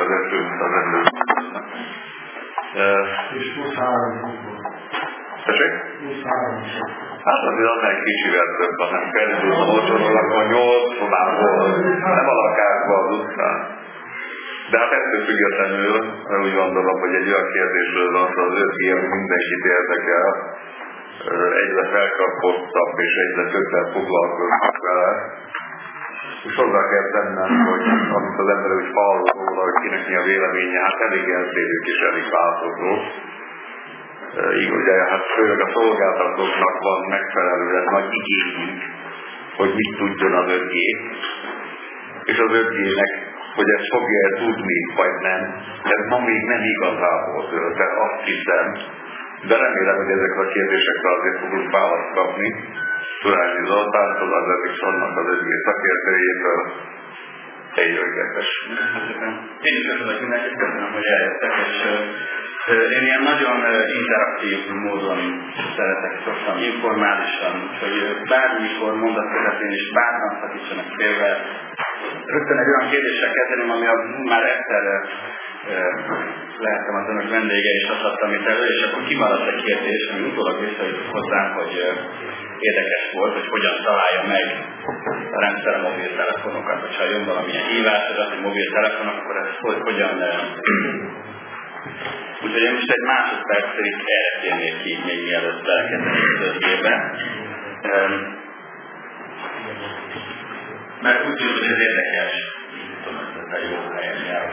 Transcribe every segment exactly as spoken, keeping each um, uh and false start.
az eső, mint az ember. És plusz három fokban. Tessék? Plusz három fokban. Hát azért az egy kicsivel több, ha nem kerül a motorról, akkor nyolc fokból, nem a lakásban az utcán. De hát ettől függetlenül úgy gondolom, hogy egy olyan kérdésről van, az öt G mindenkit érdekel, egyre felkapottabb és egyre többet foglalkoznak vele. És hozzá kell tennem, hogy amit az ember úgy hall róla, hogy kinek mi a véleménye, hát elég eltérő és elég változó. Így ugye, hát főleg a szolgáltatóknak van megfelelően nagy igényünk, hogy mit tudjon az öt G, és az öt G-nek, hogy ezt fogja tudni, vagy nem, ez ma még nem igazából tőle, de azt hiszem, de remélem, hogy ezekre a kérdésekre azért fogunk választ kapni. Turányi Zoltántól, az Ericssonnak az öt G szakértőjétől. Egyőkettes. Én is köszönök mindenkit, köszönöm, hogy eljöttek, és én ilyen nagyon interaktív módon szeretek szoktam, informálisan, hogy bármikor mondat közepén is bármilyen szakítsanak félve. Rögtön egy olyan kérdéssel kezdeném, ami a, már egyszer lehettem az önök vendége, és azt adtam itt elő, és akkor kimaradt egy kérdés, ami utólag visszajött hozzám, hogy érdekes volt, hogy hogyan találja meg a rendszer a mobiltelefonokat, hogyha jön valamilyen hívás, hogy mobiltelefonok, akkor ez hogy, hogyan... Úgyhogy én most egy másodpercig erre térnék ki, még mielőtt belekezdenék az öt G-be. Mert úgy tűnik, hogy ez érdekes. Tudom, hogy ez a jó helyen járok.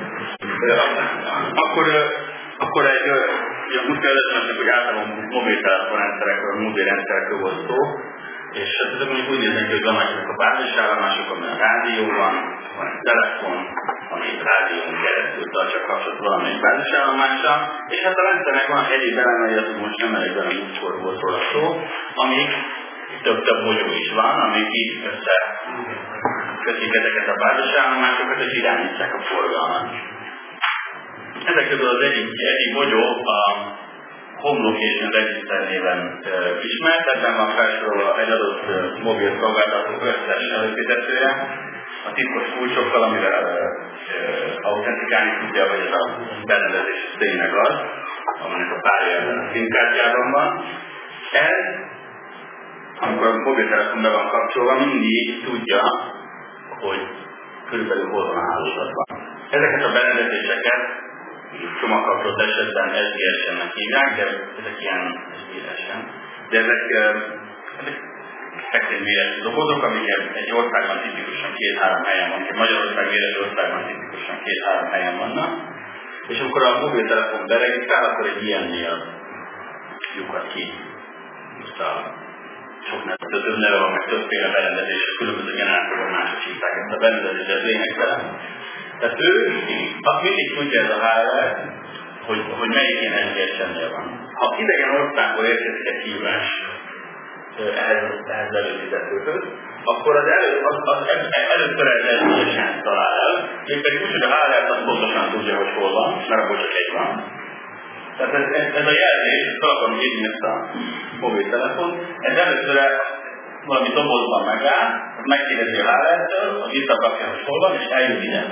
Akkor, akkor egy, ugye a múltkor előtt, hogy általában mobiltelefonrendszerekről, mobilrendszerekről volt szó, és ezek mondjuk úgy néznek, hogy vannak ezek a bázisállomások, ami a rádió van, van egy telefon, van egy rádión keresztül tartsa kapcsolat valamelyik bázisállomással, és hát a rendszernek van egyéb elemei, az most nem elég benne múltkor volt róla szó, amik több-több mogyó is van, amik így össze kötik ezeket a bázisállomásokat, és irányítják a forgalmat. Ezek közül az egyik, egyik mogyó a Home Location Register néven uh, ismert, ebben van felsorolva egy adott uh, mobil szolgáltató összes előfizetője, a titkos kulcsokkal, amivel uh, uh, autentikálni tudja, vagy ez a berendezés tényleg az, aminek a párja ebben a színkártyában van. Ez, amikor a mobiltelefon be van kapcsolva, mindig tudja, hogy körülbelül hol van a hálózatban. Ezeket a berendezéseket csomagkapcsolat esetben S G S-ennek hívják, de ezek ilyen S G S-en. De ezek, ezek extrém méretű dobozok, amik egy országban tipikusan két-három helyen vannak, Magyarország méretű országban tipikusan két-három helyen vannak. És amikor a mobiltelefon beregisztrál, akkor egy ilyennél lyukat ki. Most a sok nevet, több neve van, meg többféle berendezés, különböző generátorban mások hívták ezt a berendezést, ez lényegtelen. Tehát ő azt mindig tudja ez a há er, hogy, hogy melyik ilyen S G S-ennél van. Ha idegen országból érkezik egy hívás ehhez, ehhez előfizetőhöz, akkor az, elő, az, az, az először ez S G S-en talál el, mégpedig úgy, hogy a há er azt pontosan tudja, hogy hol van, mert akkor csak egy van. Tehát ez, ez, ez a jelzés, fel akarom írni ezt a mobiltelefon, ez először valami dobozban megáll, megkérdezi a há er-től, az visszakapja, hogy hol van, és eljön ide.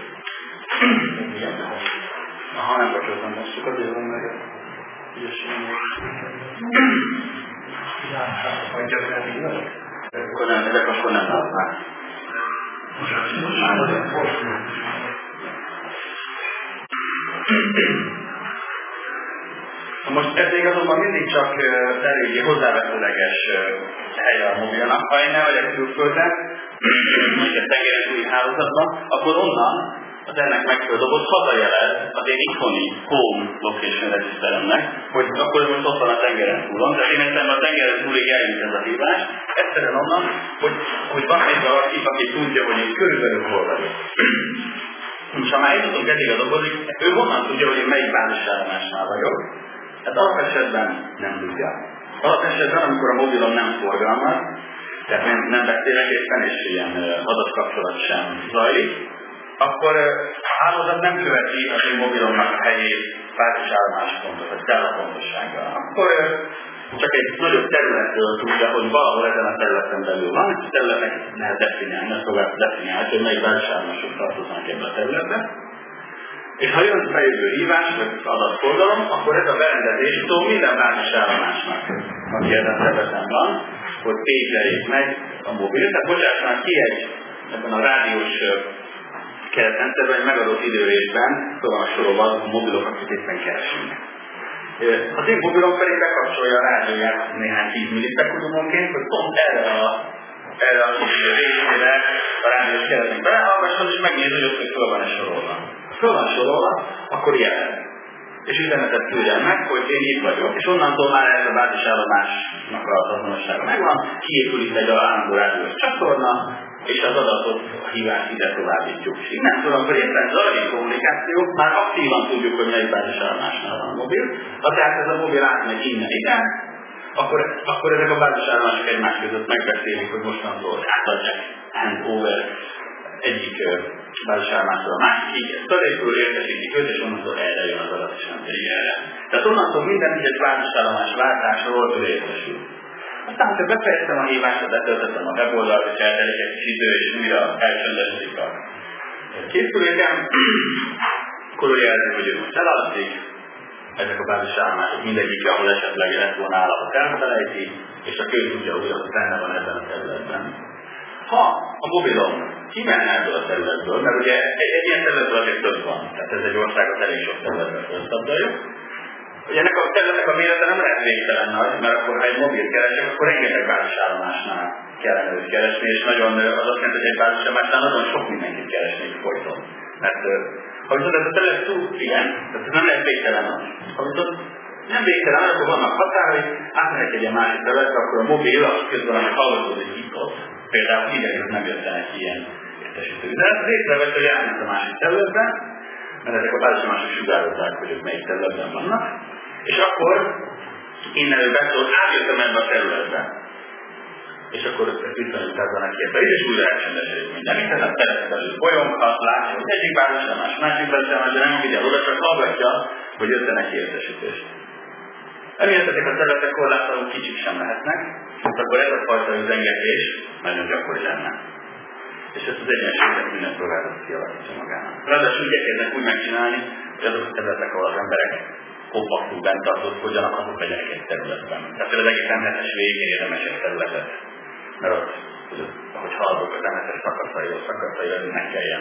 Aha, nem kapcsoltam most, azért van meg ügyesen. Akkor nem, ezek akkor nem látnák. Most ez még azonban mindig csak eléggé hozzávetőleges helye a mobilnak. Ha én nem vagyok külföldön, mondjuk a tengeren túli hálózatban, akkor onnan az ennek megfelelő dobot hazajelez az én itthoni home location registeremnek, hogy akkor most ott van a tengeren túlon, tehát én egyszerűen a tengeren túlig eljut ez a hívás, egyszerűen onnan, hogy, hogy van egy valaki, aki tudja, hogy én körülbelül hol vagyok. És ha már eljutunk eddig a dobozig, ő honnan tudja, hogy én melyik bázisállomásnál vagyok, hát alapesetben nem tudja. Alapesetben, amikor a mobilom nem forgalmaz, tehát nem, nem beszélek éppen, és ilyen adatkapcsolat sem zajlik, akkor a hálózat nem követi az én mobilomnak a helyét bázisállomás pontot, vagy cellapontossággal. Akkor csak egy nagyobb területről tudja, hogy valahol ezen a területen belül van, és a területnek lehet definiálni, ezt tovább definiálni, hogy melyik bázisállomások tartoznak ebben a területben. És ha jön fejlődő hívás, vagy adatfordalom, akkor ez a berendezés szól minden bázisállomásnak, aki ezen a területen van, hogy pénzeljék meg a mobil. Tehát bocsássanak ki egy ebben a rádiós keretrendszerben egy megadott időrészben, szóval a sorolva a mobilokat, akit éppen keresünk. Az én mobilom pedig bekapcsolja a rádióját néhány tíz millisekundonként, hogy pont erre a erre a kis részére a rádiós keretnek belehallgasson, és megnézni, hogy ott föl van-e sorolva. Ha föl van sorolva, akkor jelen. És üzenetet küldjen meg, hogy én itt vagyok, és onnantól már ez a bázisállomásnak az azonossága megvan, kiépül itt egy állandó rádiós csatorna, és az adatot, a hívást ide továbbítjuk. És innentől akkor éppen zajlik kommunikáció, már aktívan tudjuk, hogy melyik bázisállomásnál van a mobil, ha tehát ez a mobil átmegy innen ide, akkor, akkor ezek a bázisállomások egymás között megbeszélik, hogy mostantól átadják handover egyik bázisállomásról a másikig, fölépül, értesítik őt, és onnantól erre jön az adat, és nem pedig erre. Tehát onnantól minden egyes bázisállomás váltásról ő értesül. Aztán, hogyha befejeztem a hívást, betöltöttem a weboldalt, és eltelik egy kis idő, és újra elcsöndesedik a készülékem, akkor úgy jelzi, hogy ő most elalszik, ezek a bázisállomások mindegyik, ahol esetleg lett volna állapot elfelejti, és a kő tudja újra, hogy benne van ebben a területben. Ha a mobilom kimenne ebből a területből, mert ugye egy, egy ilyen területből azért több van, tehát ez egy országot elég sok területben felszabdaljuk, ugye ennek a területnek a mérete nem lehet végtelen nagy, mert akkor ha egy mobil keresek, akkor rengeteg bázisállomásnál kellene őt keresni, és nagyon, az azt jelenti, hogy egy bázisállomásnál nagyon sok mindenkit keresnék folyton. Mert ha viszont ez a terület túl, igen, tehát ez nem lehet végtelen nagy. Ha viszont nem végtelen, akkor vannak határai, átmenek egy ilyen másik területre, akkor a mobil az közben, amely hallgatódik itt ott, például idegenül nem jött el egy ilyen értesítő. De ez észrevett, hogy átment a másik területben, mert ezek a bázisállomások sugározzák, hogy ők melyik területben vannak, és akkor innen ő beszól, átjöttem ebbe a területbe. És akkor visszanyújtázzanak ki ebbe, és újra elcsendesedik minden. Hiszen a terület belül bolyonghat, látja, hogy egyik bázisállomás, másik bázisállomás, de nem figyel oda, csak hallgatja, hogy jött neki értesítést. Emiatt ezek a területek korlátlanul kicsik sem lehetnek, és akkor ez a fajta üzengetés nagyon gyakori lenne. És ezt az egyensúlyt minden szolgáltató kialakítja magának. Ráadásul igyekeznek úgy megcsinálni, hogy azok a területek, ahol az emberek kompaktul bent tartózkodjanak, azok legyenek egy területben. Tehát az egész em hetes végén érdemes egy területet. Mert ott, ahogy haladok az em hetes szakaszairól, szakaszairól, ne kelljen.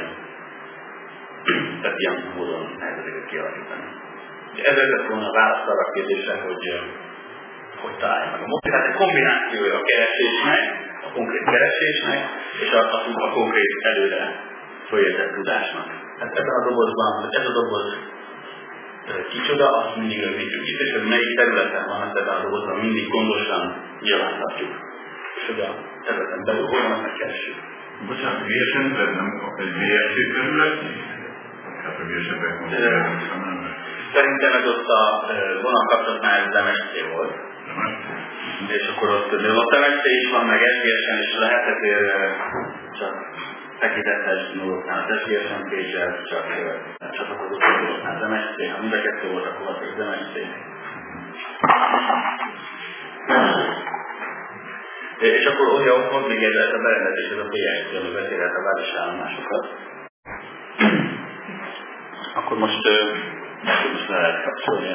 Tehát ilyen módon lehet ezeket kialakítani. Ez lett volna a válasz arra a kérdésre, hogy hogy találja meg a mobil. Tehát egy kombinációja a keresésnek, a konkrét keresésnek, és a, a, a konkrét előre följegyzett tudásnak. Tehát ebben a dobozban, hogy ez a doboz kicsoda, azt mindig rögzítjük itt, és hogy melyik területen van ebben a dobozban, mindig gondosan nyilvántartjuk. És hogy a területen belül hol van, megkeressük. Bocsánat, vé es en nem egy vé es cé terület? Hát a vé es en-ben szerintem ez ott a vonatkapcsolatnál ez em es cé volt. És akkor ott, de ott em es cé is van, meg es gé es en is lehet, ezért csak tekintetes nulloknál az es gé es en page-el, csak csatlakozott az em es cé. Ha mind a kettő volt, akkor az az em es cé. És akkor ugye ott volt még ez a berendezés, ez a pé es cé, ami beszélhet a bázisállomásokat. Akkor most most le lehet kapcsolni.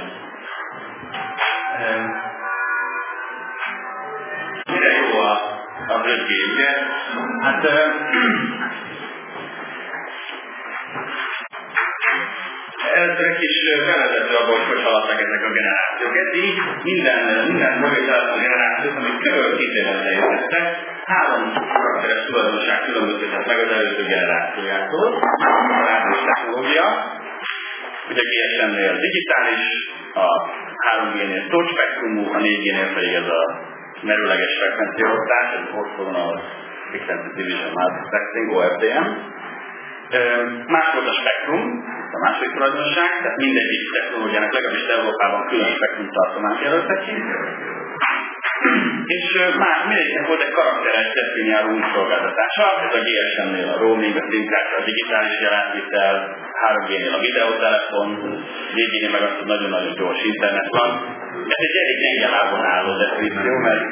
Mire jó a, a öt G, ugye? Hát először egy kis bevezető abban, hogy hogy haladnak ezek a generációk. Eddig minden, minden mobiltelefon generációt, amit körül két évet leértettek, három karakteres tulajdonság különböztetett meg az előző generációjától. A rádiós technológia, ugye a gé es em-nél digitális, a három G-nél touch spektrumú, a négy G-nél pedig ez a merőleges frekvenciaosztás, ez orthogonal frequency division multiplexing, o ef dé em. Más volt a spektrum, a második tulajdonság, tehát mindegyik technológiának legalábbis Európában külön spektrum tartományt jelöltek ki. És már mindegyiknek volt egy karakteres definiáló útszolgáltatása, ez a gé es em-nél a roaming, a SIM-kártya, a digitális jelentvitel, három G-nél a videótelefon, négy G-nél meg azt, hogy nagyon-nagyon gyors internet van. Ez egy elég gyenge lábon álló definíció, mert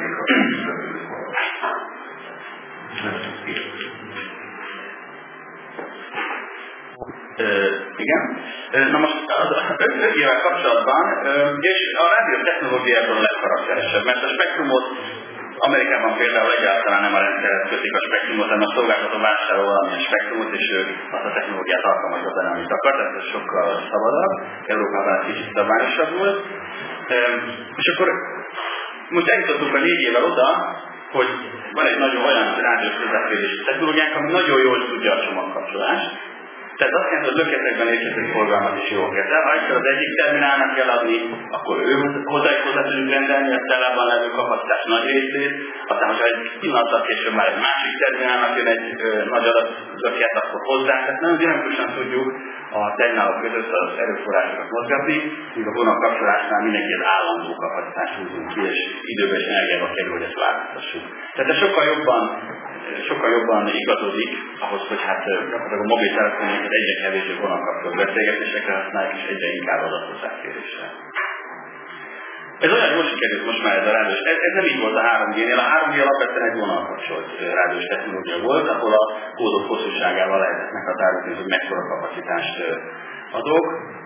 Igen. Na most az öt-ével kapcsolatban, és a rádiótechnológiában a legkarakteresebb, mert a spektrumot Amerikában például egyáltalán nem a rendszerhez kötik a spektrumot, hanem a szolgáltató vásárol valamilyen spektrumot, és ő azt a technológiát alkalmazza benne, amit akar, tehát ez sokkal szabadabb, Európában egy kicsit szabályosabb volt. És akkor most eljutottunk a négy évvel oda, hogy van egy nagyon olyan rádiós közvetítős technológiánk, ami nagyon jól tudja a csomagkapcsolást. Tehát azt jelenti, hogy löketekben érkező forgalmat is jól kezel. Ha egyszer az egyik terminálnak kell adni, akkor ő hozzájuk hozzá tudjuk rendelni a cellában levő kapacitás nagy részét. Aztán, hogyha egy pillanattal később már egy másik terminálnak jön egy ö, nagy adat löket, akkor hozzá. Tehát nagyon dinamikusan tudjuk a terminálok között az erőforrásokat mozgatni, míg a vonalkapcsolásnál mindenki az állandó kapacitást húzunk ki, és időben és energiába kerül, hogy ezt változtassuk. Tehát ez sokkal jobban sokkal jobban igazodik ahhoz, hogy hát a mobiltelefonunkat egyre kevésbé vonalkapcsolt beszélgetésekre használják, és egyre inkább adathozzáférésre. Ez olyan jól sikerült most már ez a rádiós. Ez, ez nem így volt a három G-nél. A három G alapvetően egy vonalkapcsolt rádiós technológia volt, ahol a kódok hosszúságával lehetett meghatározni, hogy mekkora kapacitást adok.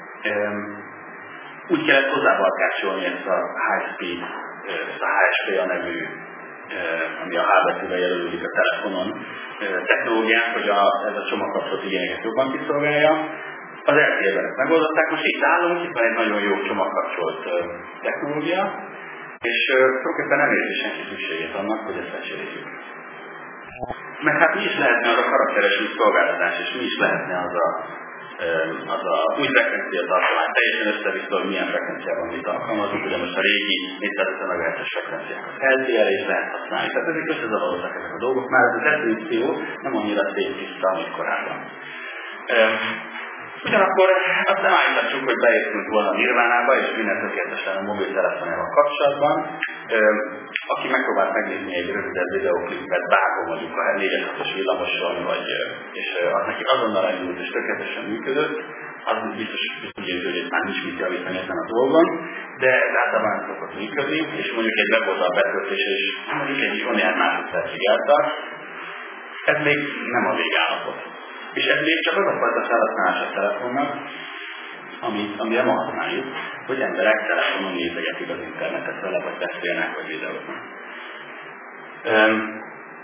Úgy kellett hozzábarkácsolni ezt a high speed, ezt a H S P A nevű, ami a H betűvel jelölődik a telefonon, technológiát, hogy a, ez a csomagkapcsolat igényeket jobban kiszolgálja. Az er té é-ben ezt megoldották, most itt állunk, itt van egy nagyon jó csomagkapcsolt technológia, és tulajdonképpen nem érzi senki szükségét annak, hogy ezt lecseréljük. Mert hát mi is lehetne az a karakteres új szolgáltatás, és mi is lehetne az a, az a új frekvencia tartomány. Teljesen összeviszta, hogy milyen frekvenciában mit alkalmazunk, ugye most a régi négyszázötven megahertzes frekvenciákat el té er-re is lehet használni. Tehát ezek összezavarodtak ezek a dolgok, már ez a definíció nem annyira szép tiszta, mint korábban. Ugyanakkor azt nem állíthatjuk, hogy beértünk volna a nirvánába, és minden tökéletesen a mobiltelefonjával kapcsolatban. Aki megpróbált megnézni egy rövidebb videóklipet, bárhol mondjuk a négyes hatos villamoson, vagy, és az neki azonnal elindult és tökéletesen működött, az biztos úgy érzi, hogy már nincs mit javítani ezen a dolgon, de ez általában nem szokott működni, és mondjuk egy weboldal betöltése is mondjuk egy olyan másodpercig eltart, ez még nem a végállapot. És ez még csak az a fajta felhasználás a telefonnak, amit, amire ma használjuk, hogy emberek telefonon nézegetik az internetet vele, vagy beszélnek, vagy videóznak. Um,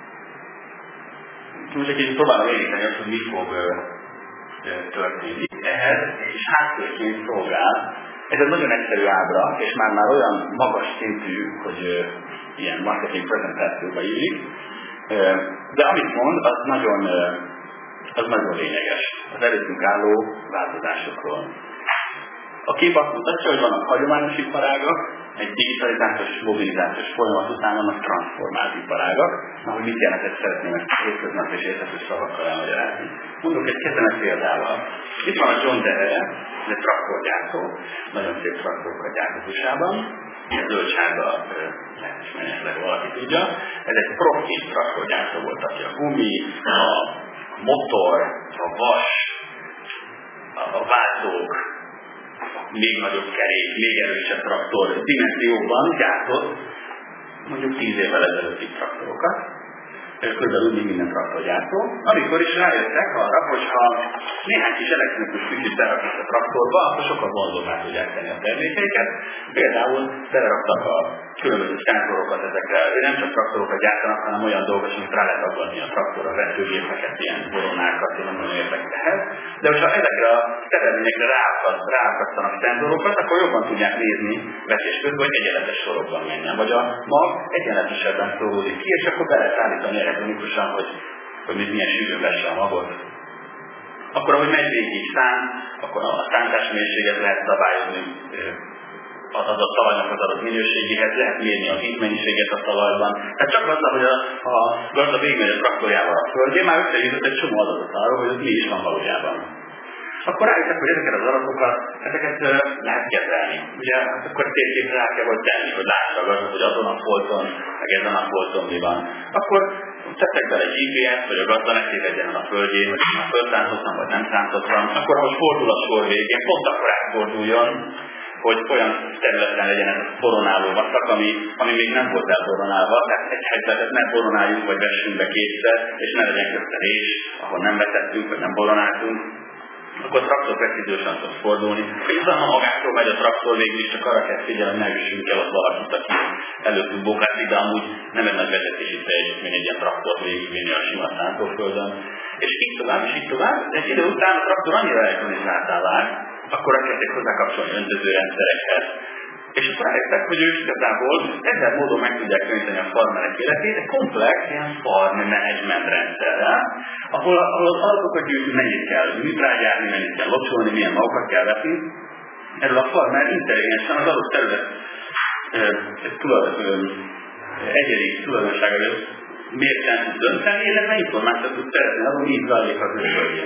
most egy kicsit próbálom érinteni azt, hogy mi fog uh, történni. Ehhez és háttérként szolgál. Ez egy nagyon egyszerű ábra, és már már olyan magas szintű, hogy uh, ilyen marketing prezentációba illik. Uh, de amit mond, az nagyon uh, az nagyon lényeges. Az előttünk álló változásokról. A kép azt mutatja, hogy vannak hagyományos iparágak, egy digitalizációs, mobilizációs folyamat után vannak transformált iparágak. Na, hogy mit jelent, ezt szeretném ezt a hétköznapi és érthető szavakkal elmagyarázni. Mondok egy kezdenek példával. Itt van a John Deere, ez egy traktorgyártó, nagyon szép traktorokat gyárt az u es á-ban. Ez zöldsárga lehet ismerni, esetleg valaki tudja. Ez egy profi traktorgyártó volt, aki a gumi, a motor, a vas, a váltók, még nagyobb kerék, még erősebb traktor dimenzióban gyártott mondjuk tíz évvel ezelőtti traktorokat. Körülbelül még minden traktorgyártó. Amikor is rájöttek arra, hogyha néhány kis elektronikus kütyűt beraknak a traktorba, akkor sokkal vonzóbbá tudják tenni a termékeiket. Például beleraktak a különböző szenzorokat ezekre, nem csak traktorokat gyártanak, hanem olyan dolgok, amit rá lehet aggatni a traktorra, vetőgépeket, ilyen koronákat, én nem nagyon értek ehhez. De hogyha ezekre a szerelményekre ráakasztanak szenzorokat, akkor jobban tudják nézni vetés közben, hogy egyenletes sorokban menjen. Vagy a mag egyenletesebben szólódik ki, és akkor be lehet állítani elektronikusan, hogy, hogy milyen sűrűn vesse a magot. Akkor, ahogy megy végig szán, akkor a szántásmérséget lehet szabályozni, az adott talajnak az adott minőségéhez, lehet mérni a vízmennyiséget a talajban. Tehát csak azzal, hogy a, a gazda végigmegy a traktorjával a földjén, már összegyűjtött egy csomó adatot arról, hogy ott mi is van valójában. Akkor rájöttek, hogy ezeket az adatokat, ezeket uh, lehet kezelni. Ugye, hát akkor térképre rá kell vagy tenni, hogy lássa a gazda, hogy azon a folton, meg ezen a folton mi van. Akkor tettek bele egy gé pé es-t, hogy a gazda ne tévedjen a földjén, hogy a földszántottan, vagy nem szántottan. Akkor, ahogy fordul a sor végén, pont akkor átforduljon, hogy olyan területen legyen ez a boronáló vaszak, ami, ami még nem volt elboronálva, tehát egy helyzetet ne boronáljuk, vagy vessünk be kétszer, és ne legyen közte rés, ahol nem vetettünk, vagy nem boronáltunk. akkor a traktor precíziósan tud fordulni. Hiszen ha magától megy a traktor, végül is csak arra kell figyelni, hogy ne üssünk el ott valakit, aki előttünk bokrázik, de amúgy nem egy nagy vezetési teljesítmény egy ilyen traktort végigvinni a sima szántóföldön. És így tovább, és így tovább. Egy idő után a traktor annyira elektronizáttá vált, akkor elkezdték hozzákapcsolni öntözőrendszerekhez. És akkor rájöttek, hogy ők igazából ezer módon meg tudják könnyíteni a farmerek életét, egy komplex ilyen farm management rendszerrel, ahol, ahol az adatokat gyűjtünk, mennyit kell műtrágyálni, mennyit kell locsolni, milyen magokat kell vetni. Erről a farmer intelligensen az adott terület egyedi tulajdonságai mérten tud dönteni, illetve információt tud szerezni, azon így zajlik az ő.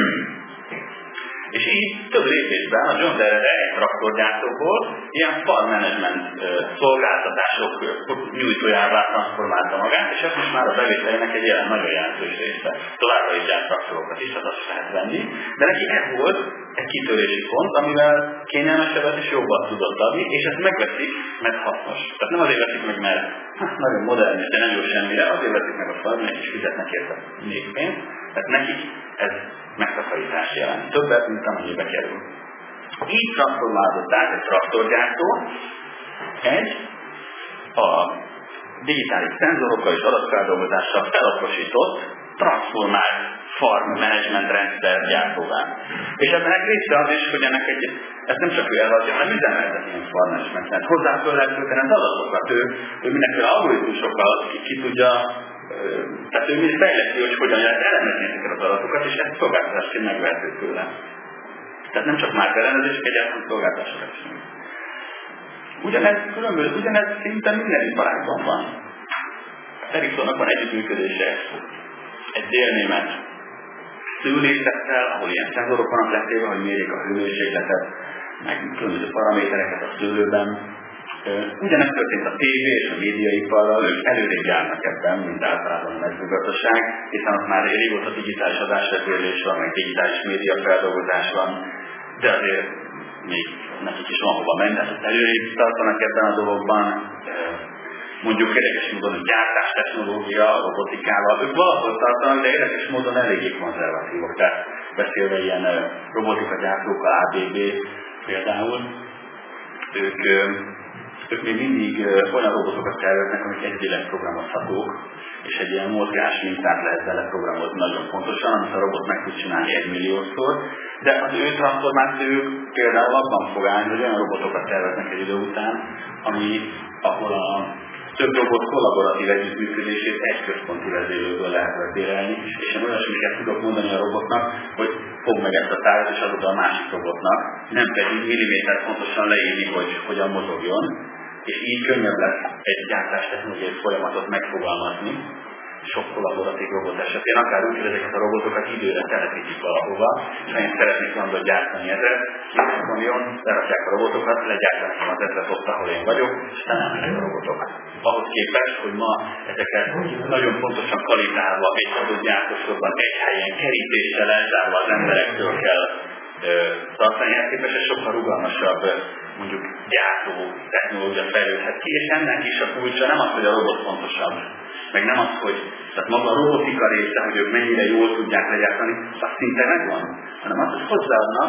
És így több lépésben a John Deere egy traktorgyártóból ilyen farm management szolgáltatások nyújtójává transformálta magát, és ez most már a bevételének egy ilyen nagyon jelentős része. Továbbra is gyárt traktorokat is, az azt lehet venni, de neki ez volt egy kitörési pont, amivel kényelmesebbet és jobbat tudott adni, és ezt megveszik, mert hasznos. Tehát nem azért veszik meg, mert nagyon modern, de nem jó semmire, azért veszik meg a farmerek, és fizetnek érte még pénzt, mert nekik ez megtakarítás jelent. Többet, mint amennyibe kerül. Így transformálódott át egy traktorgyártó egy a digitális szenzorokkal és adatfeldolgozással felaprósított, transformált farm management rendszer gyártóvá. És ebben egy része az is, hogy ennek egy, ez nem csak ő eladja, hanem üzemeltet ilyen farm management rendszer. Hozzá föl lehet tölteni az adatokat, ő, ő mindenféle algoritmusokkal ki, ki tudja, tehát ő mindig fejleszti, hogy hogyan lehet elemezni ezeket az adatokat, és ezt szolgáltatásként megvehető tőle. Tehát nem csak már ellenőrzés, egyáltalán szolgáltatásokat is. Ugyanez különböző, ugyanez szinte minden iparágban van. Ericssonnak van együttműködése egy délnémet szőlészettel, ahol ilyen szenzorok vannak letéve, hogy mérjék a hőmérsékletet, meg különböző paramétereket a szőlőben. Ugyanezt történt a tévé és a médiaiparral, ők előrébb járnak ebben, mint általában a mezőgazdaság, hiszen ott már régóta digitális adásvezérlés van, meg digitális médiafeldolgozás van, de azért még nekik is van hova menni, tehát előrébb tartanak ebben a dologban. Mondjuk érdekes módon a gyártás technológia, a robotikával, ők valahol tartanak, de érdekes módon eléggé konzervatívok. Tehát beszélve ilyen robotika gyártókkal, á bé bé például, ők, ők még mindig olyan robotokat terveznek, amik egyileg programozhatók, és egy ilyen mozgás mintát lehet vele programozni nagyon pontosan, amit a robot meg tud csinálni egy milliószor, de az ő transformációk például abban fog állni, hogy olyan robotokat terveznek egy idő után, ami, ahol a több robot kollaboratív együttműködését egy központi vezérlőből lehet vezérelni, és én olyasmiket tudok mondani a robotnak, hogy fog meg ezt a tárgyat, és adod a másik robotnak, nem pedig milliméter pontosan leírni, hogy hogyan mozogjon, és így könnyebb lesz egy gyártás technológiai folyamatot megfogalmazni, sok kollaboratív robot esetén, akár úgy, hogy ezeket a robotokat időre telepítik valahova, és ha én szeretnék valamit gyártani ezret, kiszakon jön, lerakják a robotokat, legyártanak az ezret ott, ahol én vagyok, és nem elmegyek a robotok. Ahhoz képest, hogy ma ezeket nagyon pontosan kalitálva, egy adott gyártósorban, egy helyen, kerítéssel elzárva az emberektől kell ö, tartani, ehhez képest egy sokkal rugalmasabb, mondjuk gyártó technológia fejlődhet ki, és ennek is a kulcsa nem az, hogy a robot fontosabb, meg nem az, hogy tehát maga a robotika része, hogy ők mennyire jól tudják legyártani, az szinte megvan, hanem az, hogy hozzáadnak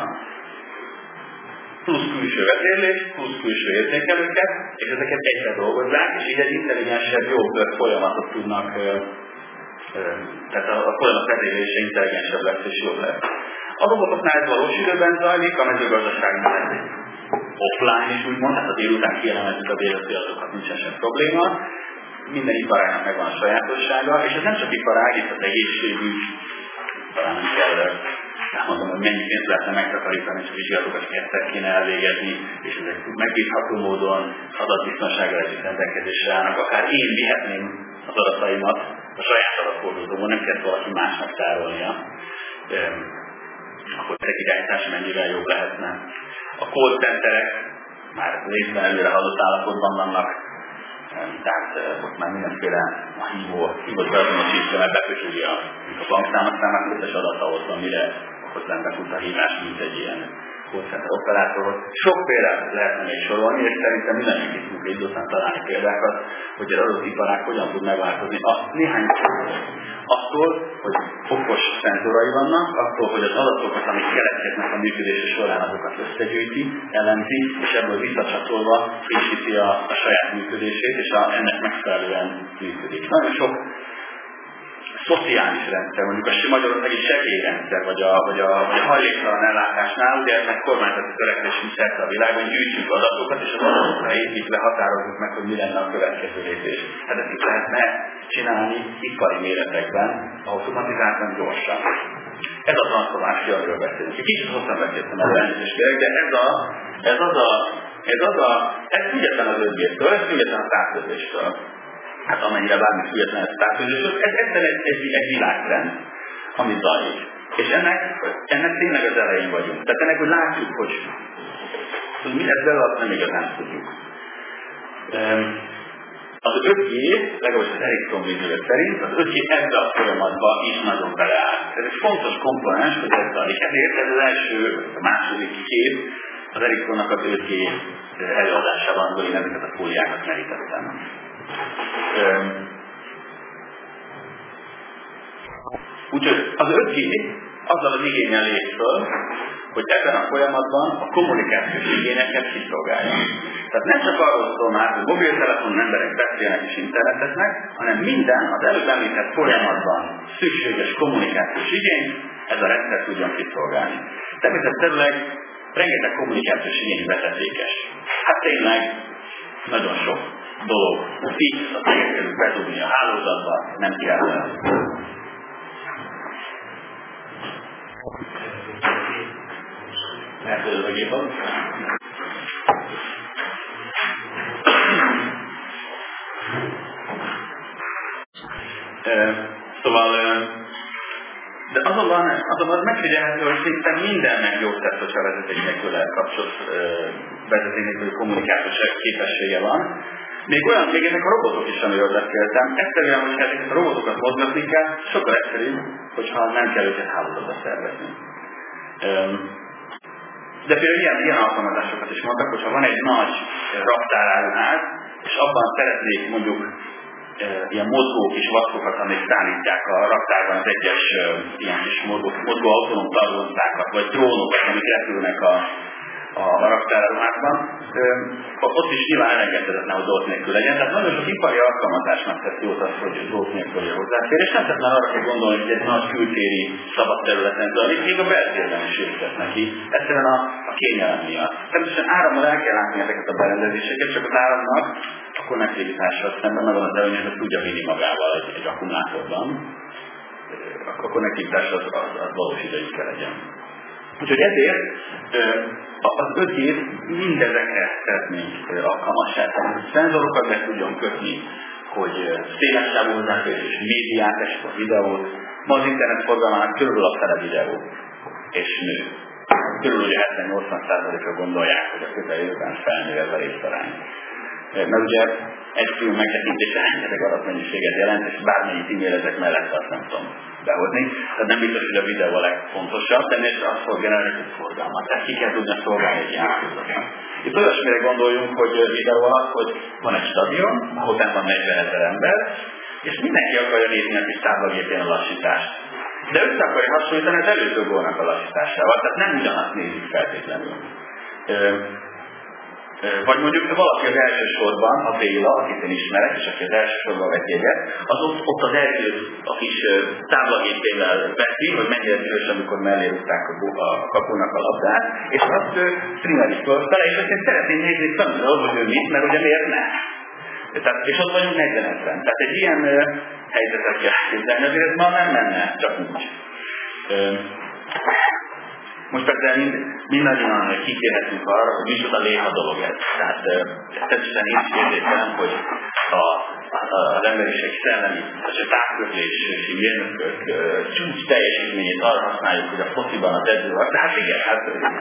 plusz külső vezérlés, plusz külső értékelőket, és ezeket egyre dolgozzák, és így egy intelligensebb, jobb folyamatot tudnak, tehát a folyamat vezérlése intelligensebb lesz és jobb lesz. A robotoknál ez valós időben zajlik, a mezőgazdaságnál ez offline is úgymond, tehát a délután kielemezzük a délután adatokat, nincsen sem probléma. Minden iparágnak megvan a sajátossága, és ez nem csak iparág, itt az egészségügy, talán nem kell elmondom, hogy mennyi pénzt lehetne megtakarítani, és vizsgálatokat egyszer kéne elvégezni, és ezek megbízható módon adatbiztonságra is rendelkezésre állnak. Akár én vihetném az adataimat a saját adatfordulóban, nem kell valaki másnak tárolnia, akkor ezek irányítás mennyivel jobb lehetne. A call centerek már részben előre haladott állapotban vannak, tehát ott már mindenféle a hívó, hívott beazonosítja, mert bekötődi a, a bankszámot számát, összes adata ott van, mire akkor szembe fut a hívás, mint egy ilyen call operátorhoz. Sok példát lehetne még sorolni, és szerintem mindenki tudunk egy után találni példákat, hogy az adott iparág hogyan tud megváltozni. A néhány attól, hogy okos szenzorai vannak, attól, hogy az adatokat, amik keletkeznek a működése során, azokat összegyűjti, elemzi, és ebből visszacsatolva frissíti a, a saját működését, és a, ennek megfelelően működik. Nagyon sok szociális rendszer, mondjuk a magyarországi segélyrendszer, vagy a, vagy a, vagy a hajléktalan ellátásnál, ugye ennek kormányzati törekvésünk szerte a világon, gyűjtjük adatokat, és az adatokra építve határozzuk meg, hogy mi lenne a következő lépés. Hát ezt itt lehetne csinálni ipari méretekben, automatizáltan gyorsan. Ez a transformáció, amiről beszélünk. Egy kicsit hosszan beszéltem erről, elnézést kérek, de ez, a, ez az a, ez az a, ez független az öt G-től, ez független a távközléstől. Hát amennyire bármi független ez távközlés, ez egyszerűen egy, egy, egy világtrend, ami zajlik. És ennek, ennek tényleg az elején vagyunk. Tehát ennek, hogy látjuk, hogy, hogy mi lesz belőle, azt nem igazán tudjuk. Az öt G, legalábbis az Ericsson végülő szerint, az öt G ebbe a folyamatba is nagyon beleáll. Ez egy fontos komponens, hogy ez zajlik. Ezért ez az első, a második kép, az Ericssonnak az öt G előadásában, hogy én ezeket a fóliákat merítettem. Úgyhogy az öt G azzal az igényel lép föl, hogy ebben a folyamatban a kommunikációs igényeket kiszolgálja. Tehát nem csak arról szól már, hogy mobiltelefonon emberek beszélnek és interneteznek, hanem minden az előbb említett folyamatban szükséges kommunikációs igény, ez a rendszer tudjon kiszolgálni. Természetesen rengeteg kommunikációs igény vezetékes. Hát tényleg nagyon sok dolog fix, azt elkezdjük bedugni a hálózatba, nem kell. Lehet, hogy az a gép az. Szóval, de azonban, azonban megfigyelhető, hogy szinte mindennek jót tesz, hogyha vezeték nélkül lehet kapcsolat, vezeték nélkül kommunikációs képessége van. Még olyan, még ezek a robotok is, amiről beszéltem, egyszerűen, hogy ezeket a robotokat mozgatni kell, sokkal egyszerűbb, hogyha nem kell őket hálózatba szervezni. De például ilyen, ilyen alkalmazásokat is mondtak, hogyha van egy nagy raktáráruház, és abban szeretnék mondjuk e, ilyen mozgó kis vaskokat, amik szállítják a raktárban az egyes e, ilyen kis mozgó, mozgó autonóm targoncákat, vagy drónokat, amik repülnek a, a, a raktáráruházban, e, ott is nyilván elengedhetetlen, hogy drót nélkül legyen. Tehát nagyon sok ipari alkalmazásnak tesz jót az, hogy drót nélkül hozzáfér, és nem tetlen arra kell gondolni, hogy egy nagy kültéri szabad területen zajlik, még a beltérben is jöttet neki. Egyszerűen a, a kényelem miatt. Természetesen árammal el kell látni ezeket a berendezéseket, csak az áramnak a konnektivitással szemben nagyon az előny, hogy tudja vinni magával egy, egy akkumulátorban. A konnektivitás az, az, az valós idejű kell legyen. Úgyhogy ezért az öt G mindezekre szeretnénk alkalmassá tenni, hogy szenzorokat be tudjon kötni, hogy szélessávú hozzáférés, médiát, esetleg a videót. Ma az internet forgalmának körülbelül a fele videó és nő. Körülbelül hetven-nyolcvan százalékra gondolják, hogy a közeljövőben felnő ez a részarány. Mert ugye egy film megtekintése rengeteg adatmennyiséget jelent, és bármelyik e-mailezek mellett azt nem tudom behozni. Tehát nem biztos, hogy a videó a legfontosabb, de nézd, az fog generálni egy forgalmat. Tehát ki kell tudni szolgálni egy ilyen közösen. Itt olyasmire gondoljunk, hogy videó alatt, hogy van egy stadion, ahol benn van negyvenezer ember, és mindenki akarja nézni a kis táblagépén a lassítást. De össze akarja hasonlítani az előző gólnak a lassításával, tehát nem ugyanazt nézik feltétlenül. Vagy mondjuk valaki az első sorban, a Béla, akit én ismerek, és aki az első sorban vett jegyet, az ott, ott az első a kis táblagépével veszi, hogy mennyire szívesen, amikor mellé rúgták a, a kapunak a labdát, és azt streamelik fölfele, és azt én szeretném nézni felülről, hogy ő mit, mert ugye miért ne? Tehát, és ott vagyunk negyvenezren. Tehát egy ilyen uh, helyzetet kell képzelni, azért ez ma nem menne, csak úgy. Uh, Most persze mind, mindannyian kitérhetünk arra, hogy micsoda léha dolog ez. Tehát természetesen én is érzékelem, hogy a, a, az emberiség szellemi, és a távközlési mérnökök csúcs teljesítményét arra használjuk, hogy a fociban az edző van. Tehát igen, hát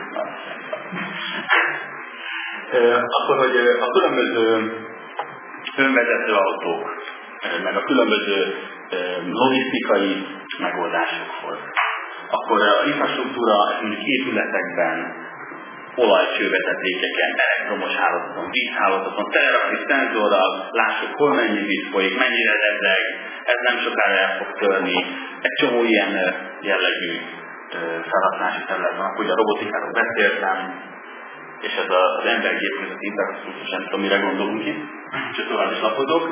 akkor, hogy a különböző önvezető autók, meg a különböző logisztikai megoldásokhoz, akkor az infrastruktúra mondjuk épületekben, olajcsővezetékeken, elektromos hálózaton, vízhálózaton, telerakni szenzorral, lássuk, hol mennyi víz folyik, mennyire rezeg, ez nem sokára el fog törni. Egy csomó ilyen jellegű felhasználási terület van, hogy a robotikáról beszéltem, és ez az ember-gép közötti interakciós, nem tudom, mire gondolunk itt, csak tovább is lapozok.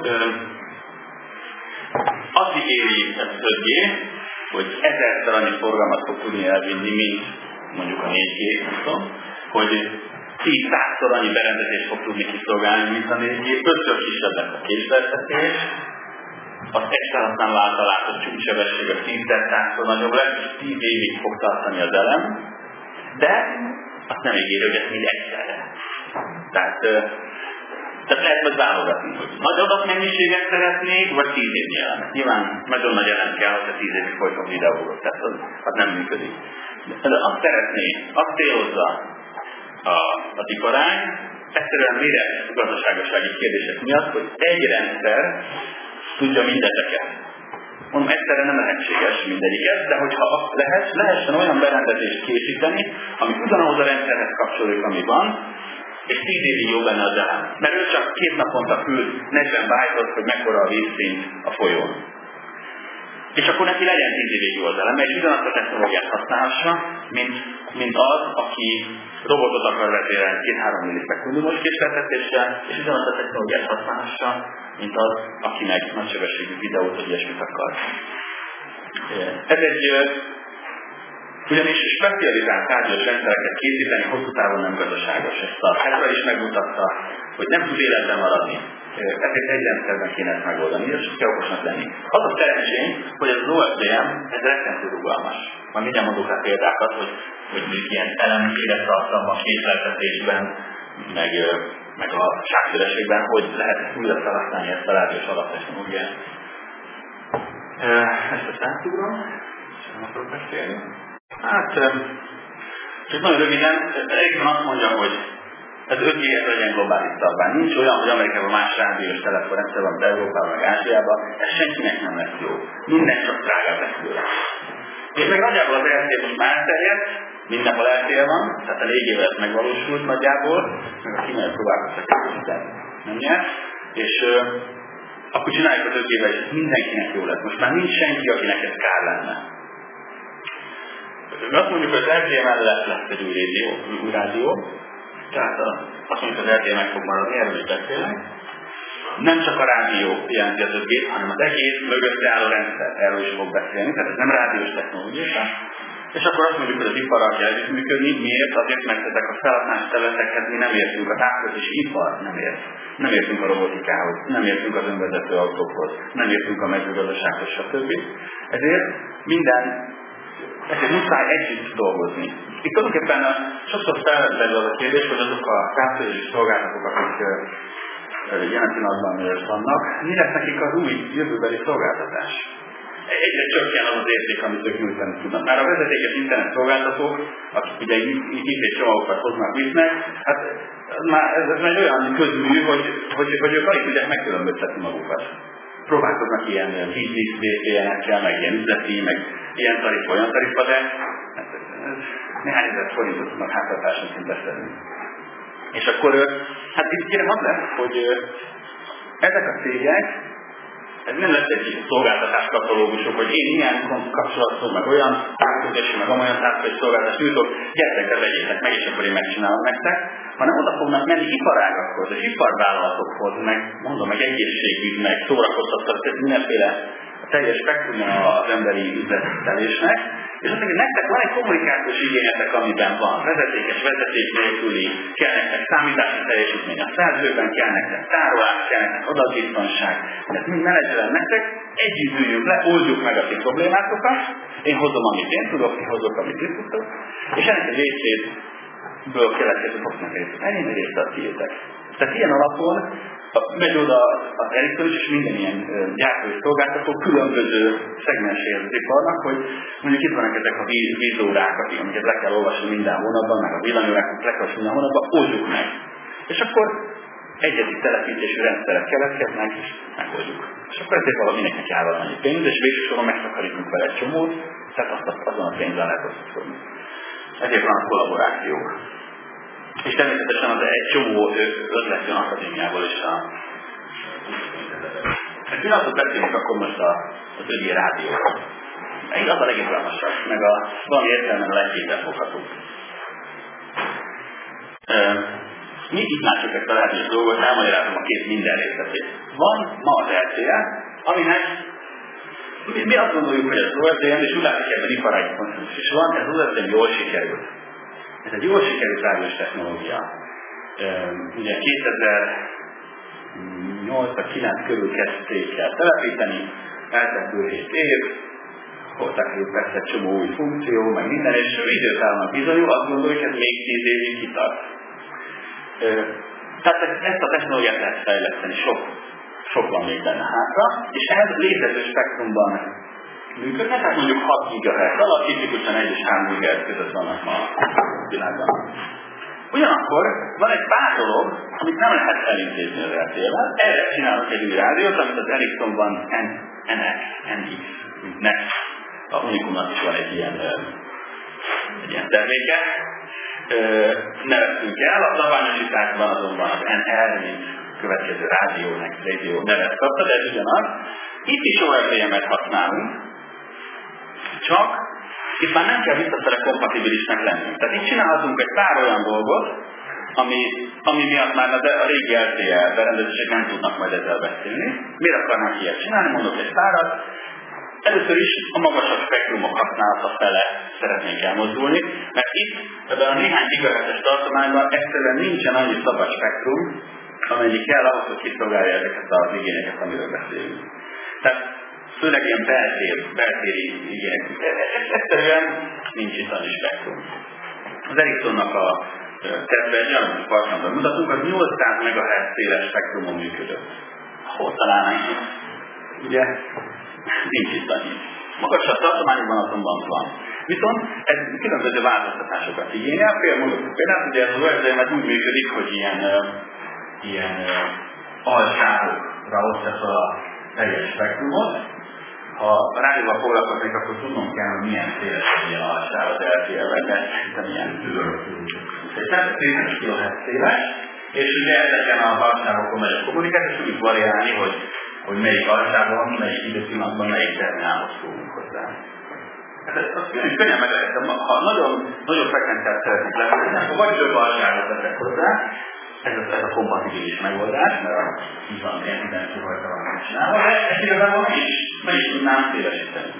Azt ígéri ez öt G, hogy ezerszer annyi forgalmat fog tudni elvinni, mint mondjuk a négy G, tudom, hogy tíz-százszor annyi berendezést fog tudni kiszolgálni, mint a négy G, ötször kisebb lesz a késleltetés, az egy felhasználó által látott csúcssebesség a tíz-százszor nagyobb lesz, és tíz évig fog tartani az elem, de azt nem ígéri, hogy ezt mind egyszerre. Tehát, tehát lehet majd válogatni, hogy nagy adatmennyiséget szeretnék, vagy tíz évnyi elemet. Nyilván nagyon nagy elem kell, hogyha tíz évig folyton videóról, tehát az, az nem működik. De azt szeretné, azt célozza a, az iparág, egyszerűen mire gazdaságossági kérdések miatt, hogy egy rendszer tudja mindezeket. Mondom, egyszerűen nem lehetséges mindegyiket, de hogyha lehet, lehessen olyan berendezést készíteni, ami ugyanahoz a rendszerhez kapcsolódik, ami van, és tíz évig jó benne az elem. Mert ő csak két naponta küld negyven bájtot, hogy mekkora a vízszint a folyón. És akkor neki legyen tíz évig jó az elem, és ugyanazt a technológiát használhassa, mint, mint az, aki robotot akar vezérelni két-három millisekundumos késleltetéssel, és ugyanazt a technológiát használhassa, mint az, aki meg nagysebességű videót, vagy ilyesmit akar. Ez egy ugyanis specializált tárgyas rendszereket készíteni hosszú távon nem gazdaságos. Ezt a Tesla is megmutatta, hogy nem tud életben maradni. Ezért egy rendszerben kéne ezt megoldani, és kell okosnak lenni. Az a szerencsém, hogy ez az o es dé em, ez rettentő rugalmas. Már mindjárt mondok rá példákat, hogy, hogy mondjuk ilyen elemséget tartalma késleltetésben, meg, meg a sávszélességben, hogy lehet ezt újra felhasználni, ezt a rádiós alaptechnológiát. Ezt a száztúrom, és nem akarok beszélni. Hát, csak nagyon röviden, Ericsson azt mondja, hogy ez öt G legyen globális szabvány. Nincs olyan, hogy Amerikában más rádiós telefonrendszer van, de Európában, meg Ázsiában, ez senkinek nem lesz jó. Minden csak drágább lesz tőle. És meg nagyjából az er té most már elterjedt, mindenhol er té van, tehát a légével ez megvalósult nagyjából, meg a kínai próbálkoztak közben nem nyert, és uh, akkor csináljuk az öt G-vel, és mindenkinek jó lesz. Most már nincs senki, akinek ez kár lenne. Azt mondjuk, hogy az er té mellett lesz egy új rádió, új rádió. Tehát azt mondjuk, hogy az er té meg fog maradni, erről is beszélnek. Nem csak a rádió jelenti az öt G-t, hanem az egész mögötte álló rendszer, erről is fog beszélni, tehát ez nem rádiós technológia. És akkor azt mondjuk, hogy az iparral kell együttműködni. Miért? Azért, mert ezek a felhasználási területekhez mi nem értünk, a távközlési ipar nem ért. Nem értünk a robotikához, nem értünk az önvezető autókhoz, nem értünk a mezőgazdasághoz, stb. Ezért minden ezért muszáj együtt dolgozni. Itt tulajdonképpen sokszor felvetve az a kérdés, hogy azok a távközlési szolgáltatók, akik jelen pillanatban vannak, mi lesz nekik az új jövőbeli szolgáltatás? Egyre csökken az az érték, amit ők nyújtani tudnak. Már a vezetékes internet szolgáltatók, akik ugye I P csomagokat hoznak, visznek, hát már ez, ez egy olyan közmű, hogy, hogy, hogy ők alig tudják megkülönböztetni magukat. Próbálkoznak ilyen business vé pé en-ekkel, meg ilyen üzleti, meg ilyen tarifa, olyan tarifa, de hát, néhány ezer forintot tudnak háztartásonként beszélni. És akkor, hát itt kérem az lesz, hogy ezek a cégek, ez nem lesz egy szolgáltatás katalógusok, hogy én ilyen kapcsolatot, meg olyan távközlési, meg olyan távközlési szolgáltatást nyújtok, gyertek, de vegyétek meg, és akkor én megcsinálom nektek, hanem oda fognak menni iparágakhoz, és iparvállalatokhoz, meg mondom, meg egészségügy, meg szórakoztatás, tehát mindenféle teljes spektrumon az emberi üzletelésnek, és azt mondja, nektek van egy kommunikációs igényetek, amiben van vezetékes, vezeték nélküli, kell nektek számítási teljesítmény a szerzőben, kell nektek tárolás, kell nektek adatbiztonság, ezt mind menedzselen nektek, együtt üljünk le, oldjuk meg a ti problémátokat, én hozom, amit én tudok, én hozok, amit én tudok, és ennek egy részéből keletkező fognak részt. Ennyi egy részt a tiétek. Tehát ilyen alapon megy oda az Ericsson is, és minden ilyen gyártói szolgáltató különböző szegmenséhez az iparnak, hogy mondjuk itt vannak ezek a vízórák, amiket le kell olvasni minden hónapban, meg a villanyórákat le kell olvasni minden hónapban, oldjuk meg. És akkor egyedi telepítésű rendszerek keletkeznek, és megoldjuk. És akkor ezért valami mindenkinek jár valamennyi pénz, és végső soron megtakarítunk vele egy csomót, tehát azt, azon a pénzzel lehet azt fogni. Ezért van a kollaborációk. És természetesen az egy csomó ötlet jön akadémiából is a... Egy pillanatot beszélünk akkor most a, az ögi rádióról. Ez az a legizgalmasabb, meg a valami értelemben a legkézzelfogható. Mi itt látjuk ezt a rádiós dolgot, elmagyarázom a kép minden részletét. Van ma az er té er, aminek mi, mi azt gondoljuk, hogy ez o ef dé em, és úgy látjuk ebben iparági konszenzus is van, ez o ef dé em jól sikerült. Ez egy jól sikerült rádiós technológia. Ugye kétezer-nyolc vagy kilenc körül kezdték el telepíteni, eltelt hét év, hozták persze egy csomó új funkció, meg minden, és időtállnak bizonyul, azt gondoljuk, hogy ez még tíz évig kitart. Tehát ezt a technológiát lehet fejleszteni, sok, sok van még benne hátra, és ehhez létező spektrumban működnek, tehát mondjuk hat gigahertz alatt, tipikusan egy és három gigahertz között vannak ma a világban. Ugyanakkor van egy pár dolog, amit nem lehet elintézni az er té er-rel. Erre csinálok egy új rádiót, amit az Ericssonban en iksz, en iksz, nek. A Unicumnak is van egy ilyen, egy ilyen terméke. Neveztünk el, a szabványosításban azonban az en er, mint következő rádiónak, rádió nevet kapta, de ez ugyanaz. Itt is o ef dé em-et használunk, csak itt már nem kell visszafele kompatibilisnek lennünk. Tehát itt csinálhatunk egy pár olyan dolgot, ami, ami miatt már a régi er té er berendezések nem tudnak majd ezzel beszélni. Miért akarnak ilyet csinálni? Mondok egy párat. Először is a magasabb spektrumok használata fele szeretnénk elmozdulni, mert itt ebben a néhány gigahertzes tartományban egyszerűen nincsen annyi szabad spektrum, amennyi kell ahhoz, hogy kiszolgálja ezeket az igényeket, amiről beszélünk. Tehát főleg ilyen beltér, beltéri igények. Egyszerűen nincs itt annyi spektrum. Az Ericssonnak a terve, egy olyan partnerben mutatunk, az nyolcszáz megahertz széles spektrumon működött. Hol találnánk itt? Ugye? Nincs itt annyi. Magasabb tartományokban azonban van. Viszont ez különböző változtatásokat igényel. Például, például ugye ez az o ef dé em úgy működik, hogy ilyen, ilyen alsávokra osztja fel a teljes spektrumot. Ha a rádióval foglalkoznék, akkor tudnom kell, hogy milyen széles egy ilyen alsáv az er té er-ben, de szerintem ilyen tíz kilohertz széles. És ugye ezeken az alsávokon megy a kommunikáció, és tudjuk variálni, hogy hogy melyik alsában, melyik időpillanatban, melyik terminálhoz fogunk hozzá. Hát azt könnyen meg lehet, ha nagyon, nagyon frekvenciát szeretnék lehetni, akkor vagy több alságot veszek hozzá, ez a, ez a kompatibilis megoldás, mert így van, ilyen mindenki hajta van csinálva, de ez igazából meg is, meg is tudnám szélesíteni.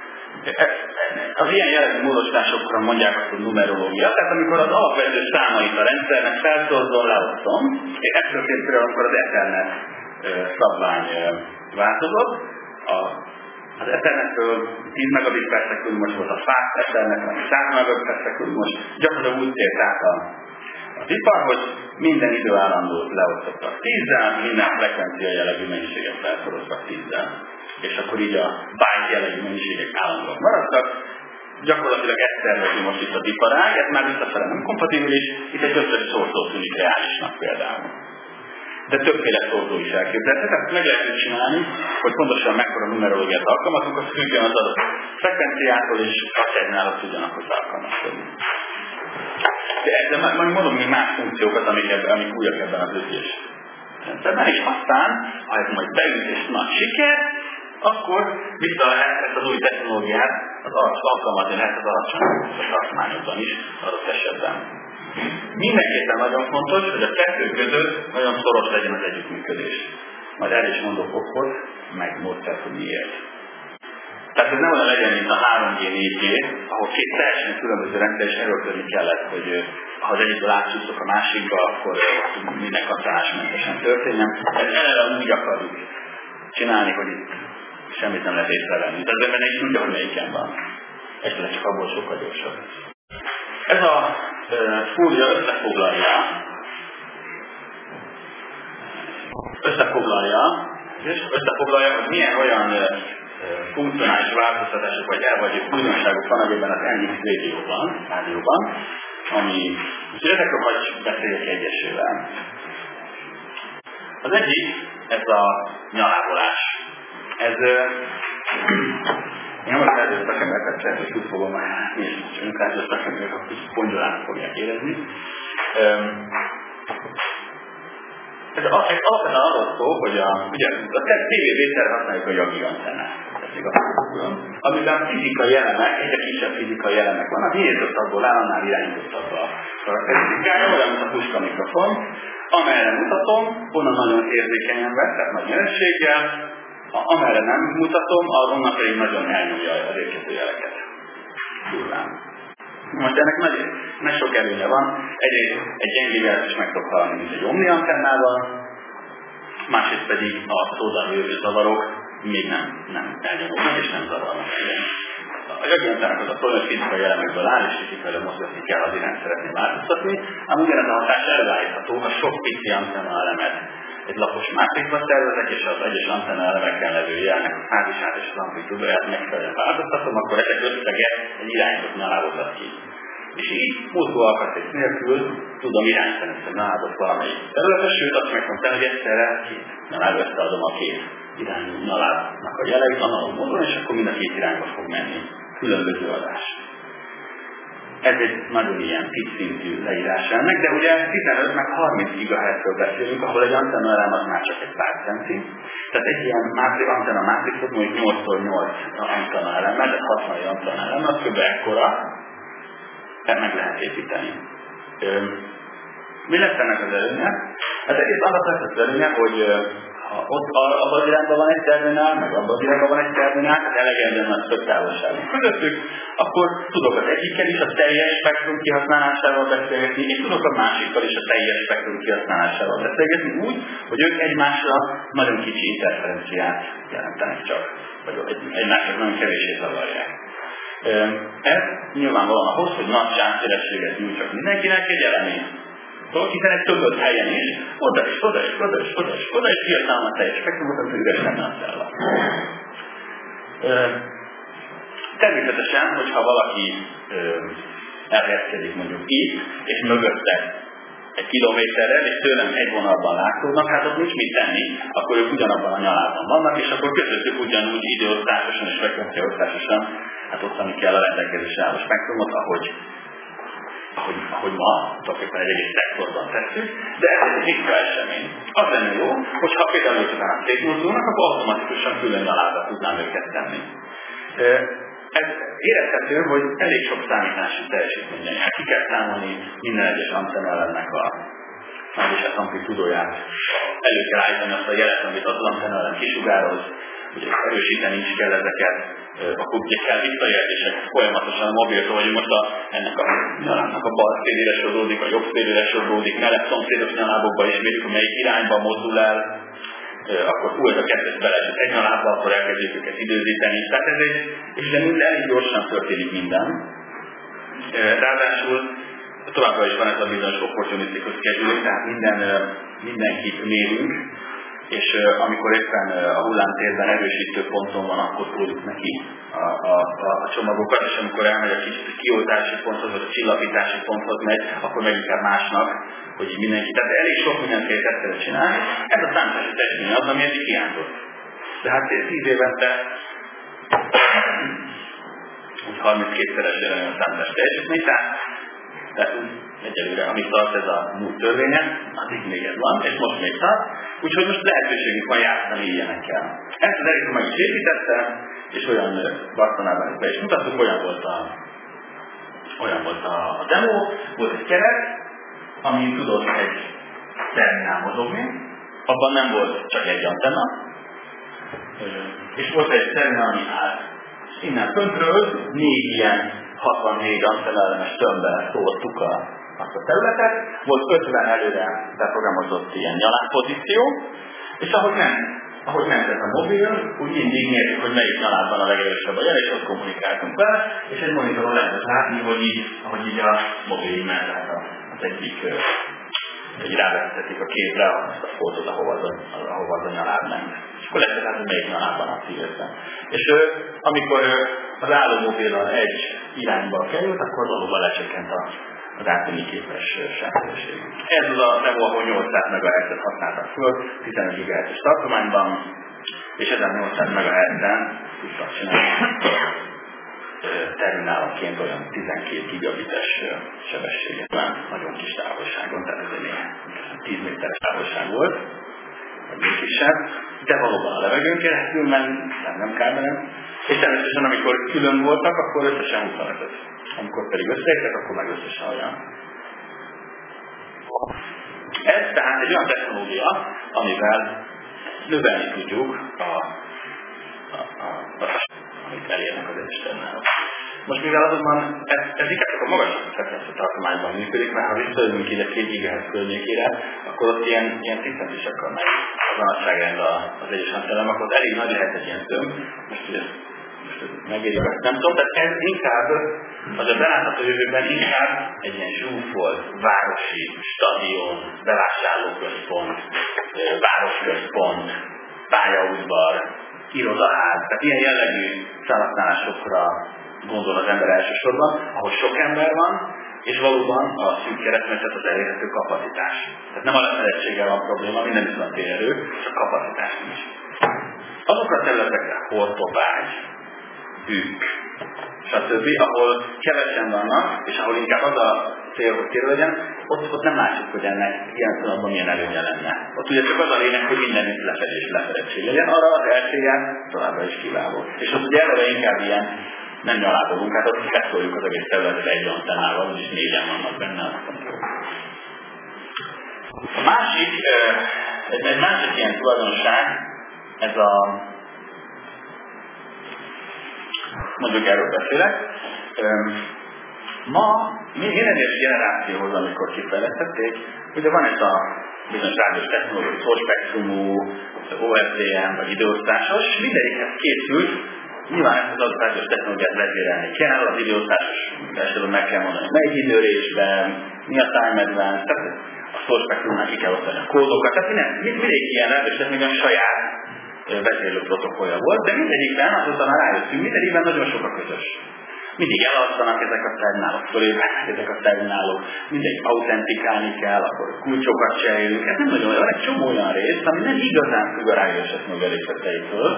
Az ilyen jellegű módosításokra mondják azt, hogy numerológia, tehát amikor az alapvető számait a rendszernek felszorozom, leosztom, és ez történt például, amikor az Ethernet szabvány változott. A, az Ethernetről tíz megabit per szekund, most volt a fast Ethernet, ami száz megabit per szekund, most gyakorlatilag úgy tért át a, az ipar, hogy minden időállandót leosztottak tízzel, minden frekvencia jellegű mennyiséget felszoroztak tízzel. És akkor így a byte jellegű mennyiségek állandóak maradtak. Gyakorlatilag ezt tervezi most itt az iparág, ez már visszafele nem kompatibilis, itt egy összes szorzó tűnik reálisnak például. De többféle szorzó is elképzelhető, tehát meg lehet csinálni, hogy pontosan mekkora numerológiát alkalmazunk, az függően az adott frekvenciától és a szegnálat tudjanak hozzá alkalmazkodni. De ezzel majd mondom még más funkciókat, amik, ebben, amik újak ebben az ötjés rendszerben, és aztán, ha ez majd beüt és nagy siker, akkor vissza lehet ezt az új technológiát az alkalmazni lehet az alacsony tartományokban is adott esetben. Mindenképpen nagyon fontos, hogy a kettő között nagyon szoros legyen az együttműködés. Majd el is mondok okot, meg módszert, hogy miért. Tehát ez nem olyan legyen, mint a három G, négy G, ahol két teljesen különböző rendszer is erőlködni kellett, hogy ha az egyikből átcsúszok a másikba, akkor minden kapcsolásmentesen történjen. Ez eleve úgy akarjuk csinálni, hogy itt semmit nem lehet észrevenni. Tehát az ember is tudja, hogy melyiken van. Esetleg csak abból sokkal gyorsabb. Ez a fólia összefoglalja, összefoglalja, és összefoglalja, hogy milyen olyan funkcionális változtatások vagy el vagy újdonságok van ebben az en iksz rádióban, rádióban, ami, és ezekről hagyj beszéljek egyesével. Az egyik, ez a nyalábolás. Ez én nem az előtt szakembereket lehet, hogy úgy fogom és önkáros szakemberek, akkor pongyolán fogják érezni. Ez alapvetően arról szól, hogy a, ugye, a tévévételre használjuk a Yagi antennát, amiben fizikai elemek, egyre kisebb fizikai elemek vannak, nyíltottakból áll, annál irányítottabb a karakterisztikája, olyan, mint a puska mikrofon, amerre mutatom, onnan nagyon érzékenyen vesz, tehát nagy minőséggel, amerre nem mutatom, onnan pedig nagyon elnyomja az érkező jeleket. Durván. Most ennek nagy, nagy sok előnye van. Egyrészt egy gyengével is meg tudok hallani, mint egy omni antennával, másrészt pedig a szódalmi jövő zavarok még nem, nem elnyomognak és nem zavarnak. A Yagi antennának az a probléma, hogy fizikai elemekből áll, és fizikailag mozgatni kell, az irányt szeretné változtatni, ám ugyanez a hatás előállítható, ha sok pici antenna elemet egy lapos mátrixba tervezek, és az egyes antenna elemekkel levő jelnek a fázisát és az amplitúdóját megfelelően változtatom, akkor ezek összege egy irányított nyalábot ad ki. És így mozgó alkatrész nélkül tudom irányítani a nyalábot valamelyik területre, sőt azt meg tudom tenni, hogy egyszerre két nyaláb összeadom a két irányú nyalábnak a jeleit analóg módon, és akkor mind a két irányba fog menni. Különböző adás. Ez egy nagyon ilyen pici-szintű leírás ennek, de ugye tizenöt meg harminc gigahertzről beszélünk, ahol egy antenna elem az már csak egy pár centi. Tehát egy ilyen mátri, antenna mátrixot mondjuk nyolc szor nyolc antenna elemmel, de hatvan antenna elemmel, az kb. Ekkora, tehát meg lehet építeni. Mi lesz ennek az előnye? Hát egész annak lesz az előnye, hogy ha ott abban az irányban van egy terminál, meg abban az irányban van egy terminál, tehát elegendően nagy több távolságunk közöttük, akkor tudok az egyikkel is a teljes spektrum kihasználásával beszélgetni, és tudok a másikkal is a teljes spektrum kihasználásával beszélgetni úgy, hogy ők egymásra nagyon kicsi interferenciát jelentenek csak, vagy egymásra nagyon kevéssé zavarják. Ez nyilvánvalóan ahhoz, hogy nagy sávszélességet nyújtsak mindenkinek egy elemény. Szóval hiszen egy többöt helyen is, oda is, oda is, oda is, oda is, oda is, kihasználom a teljes spektrumot, amit üres lenne a cella. Természetesen, hogyha valaki elhelyezkedik mondjuk itt, és mögötte egy kilométerrel, és tőlem egy vonalban látszódnak, hát ott nincs mit tenni, akkor ők ugyanabban a nyalában vannak, és akkor közöttük ugyanúgy időosztásosan és frekvenciaosztásosan, hát osztani kell a rendelkezésre álló spektrumot, ahogy Ahogy, ahogy ma, tulajdonképpen egy egész szektorban tesszük, de ez egy ritka esemény. Az lenne jó, hogyha például utána szétmozdulnak, akkor automatikusan külön nyalábra tudnám őket tenni. Ez érezhető, hogy elég sok számítási teljesítményen jár. Ki kell számolni minden egyes antenna elemnek a fázisát, amplitúdóját. Elő kell állítani azt a jelet, amit az antenna elem kisugároz, hogy erősíteni is kell ezeket, akkor ugye kell visszajelzéseket folyamatosan a mobiltól, hogy most a, ennek a nyalábnak a bal szélére sodródik, a jobb szélére sodródik, mellett szomszédos nyalábokba is mérjük, melyik irányba mozdul el, akkor hú, ez a kettős beleesett egy nyalábba, akkor elkezdjük őket időzíteni. Tehát ez egy, és de minden elég gyorsan történik minden. Ráadásul továbbra is van ez a bizonyos opportunistikus scheduling, tehát minden, mindenkit mérünk, és uh, amikor éppen uh, a hullámtérben erősítő ponton van, akkor tudjuk neki a, a, a, a csomagokat, és amikor elmegy a kicsit a kioltási ponthoz, vagy a csillapítási ponthoz megy, akkor meg inkább másnak, hogy mindenki. Tehát elég sok mindent kell egyszerre csinálni. Ez a számítási teljesítmény az, ami eddig hiányzott. De hát tíz évente úgy harminckétszeres jelenleg a számítási teljesítmény, tehát, tehát egyelőre, amit tart ez a múlt törvénye, addig még ez van, és most még tart, úgyhogy most lehetőségünk van játszani ilyenekkel. Ezt az Ericsson meg is építette, és olyan Barcelonában is be is mutattuk, olyan volt a, olyan volt a demo, volt egy keret, ami tudott egy terminál mozogni, abban nem volt csak egy antenna, és volt egy terminál, ami állt. Innen föntről négy ilyen hatvannégy antenna elemes tömbben szóltuk a azt a területet, volt ötven előre beprogramozott ilyen nyalábpozíció, és ahogy nem, ahogy nem ez a mobil, úgy mindig mérjük, hogy melyik nyalábban a legerősebb a jel, és ott kommunikáltunk vele, és egy monitoron lehet látni, hogy így, ahogy így a mobil mellett az egyik, hogy rávetítették a képre azt a fotót, ahova az a, ahova az a nyaláb ment. És akkor lehet látni, hogy melyik nyalábban aktív össze. És amikor az álló mobilon egy irányba került, akkor valóban lecsökkent a az átvenni képes sávszélesség. Ez az a demo, ahol nyolcszáz megahertzet használtak föl, tizenöt gigahertzes tartományban, és ezzel nyolcszáz megahertzen tudtak csinálni terminálonként olyan tizenkét gigabites sebességet van, nagyon kis távolságon, tehát ez egy tíz méteres távolság volt, vagy még kisebb, de valóban a levegőn keresztül ment, nem kábelen, és természetesen amikor külön voltak, akkor összesen huszonöt. Amikor pedig összeértek, akkor meg összesen olyan. Ez tehát egy olyan technológia, amivel növelni tudjuk a, a, a, a amit elérnek az egyes terminálok. Most mivel azonban ez, ez inkább csak a magasabb frekvencia tartományban működik, mert ha visszajövünk ide két gigahertz környékére, akkor ott ilyen, ilyen tizentísekkal megy az a nagyságrend az egyes rendszerem, akkor elég nagy lehet egy ilyen tömb. Most ugye megérjük, nem tudom, tehát ez inkább, az a belátható jövőben inkább egy ilyen zsúfolt, városi, stadion, bevásárlóközpont, városközpont, pályaudvar, irodaház, tehát ilyen jellegű felhasználásokra gondol az ember elsősorban, ahol sok ember van, és valóban a szűk keresztmetszet az elérhető kapacitás. Tehát nem a lefedettséggel van probléma, minden viszont térerő, csak kapacitás is. Azokra a területekre, Hortobágy, Ükk, stb., ahol kevesen vannak, és ahol inkább az a cél, hogy tér legyen, ott, ott nem látjuk, hogy ennek ilyen pillanatban milyen előnye lenne. Ott ugye csak az a lényeg, hogy minden lefedés, lefedettség legyen, arra az elsége továbbra is kiváló. És ott ugye eleve inkább ilyen nem nyaládolunk, hát ott keszoljuk az egész területet egy antennával, és négyen vannak benne. A másik, egy, egy másik ilyen tulajdonság, ez a mondjuk erről beszélek. Ma mindenes generációhoz, amikor kifejlesztették, ugye van ez a bizonyos rádiós technológiai, szórspektrumú, o ef dé em vagy időosztásos, mindegyikhez készült. Nyilván ezt az adott rádiós technológiát vezérelni kell, az időosztásos esetben meg kell mondani, melyik időrésben, mi a time advance, tehát a szórspektrumnál ki kell osztani a kódokat, tehát minden, mindig ilyen rádiós technológiai saját vezérlő protokollja volt, de mindegyikben azóta már rájöttünk, mindegyikben nagyon sok a közös. Mindig elalszanak ezek a terminálok, fölébrednek ezek a terminálok, mindegyik autentikálni kell, akkor kulcsokat cserélünk, ez nem nagyon olyan, egy csomó olyan rész, ami nem igazán függ a rádiós technológia részleteitől,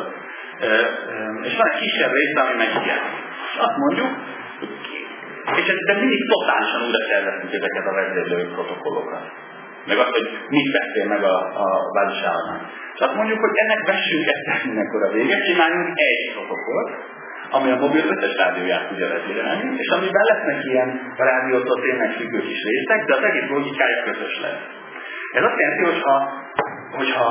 és van egy kisebb rész, ami meg igen. És azt mondjuk, és de mindig totálisan újra szerveztünk ezeket a vezérlő protokollokat. Meg azt, hogy mit beszél meg a, a bázisállomány. És azt mondjuk, hogy ennek vessünk ezt mindenkor a véget, csináljunk egy protokollt, ami a mobil összes rádióját tudja vezérelni, és amiben lesznek ilyen rádiótól tényleg függő kis részek, de az egész logikája közös lesz. Ez azt jelenti, hogyha, hogyha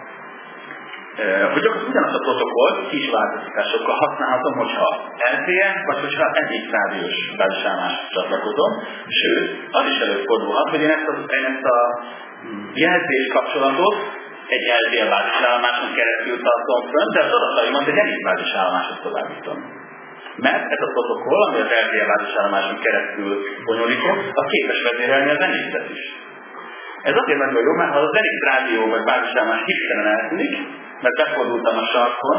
hogy gyakorlatilag ugyanazt a protokollt kis változtatásokkal használhatom, hogyha el té e, vagy hogyha egyik rádiós bázisállomást csatlakozom, sőt, az is előfordulhat, hogy én ezt a, én ezt a jelzés kapcsolatot egy el té e bázisállomáson keresztül tartom fönn, de az adataimat egy egyik bázisállomáson továbbítom. Mert ez a protokoll, ami az el té e bázisállomáson keresztül bonyolítom, az képes vezérelni a zenészet is. Ez azért nagyon jó, mert ha az Zenit rádió vagy bázisálomás hirtelen eltűnik, mert befordultam a sarkon,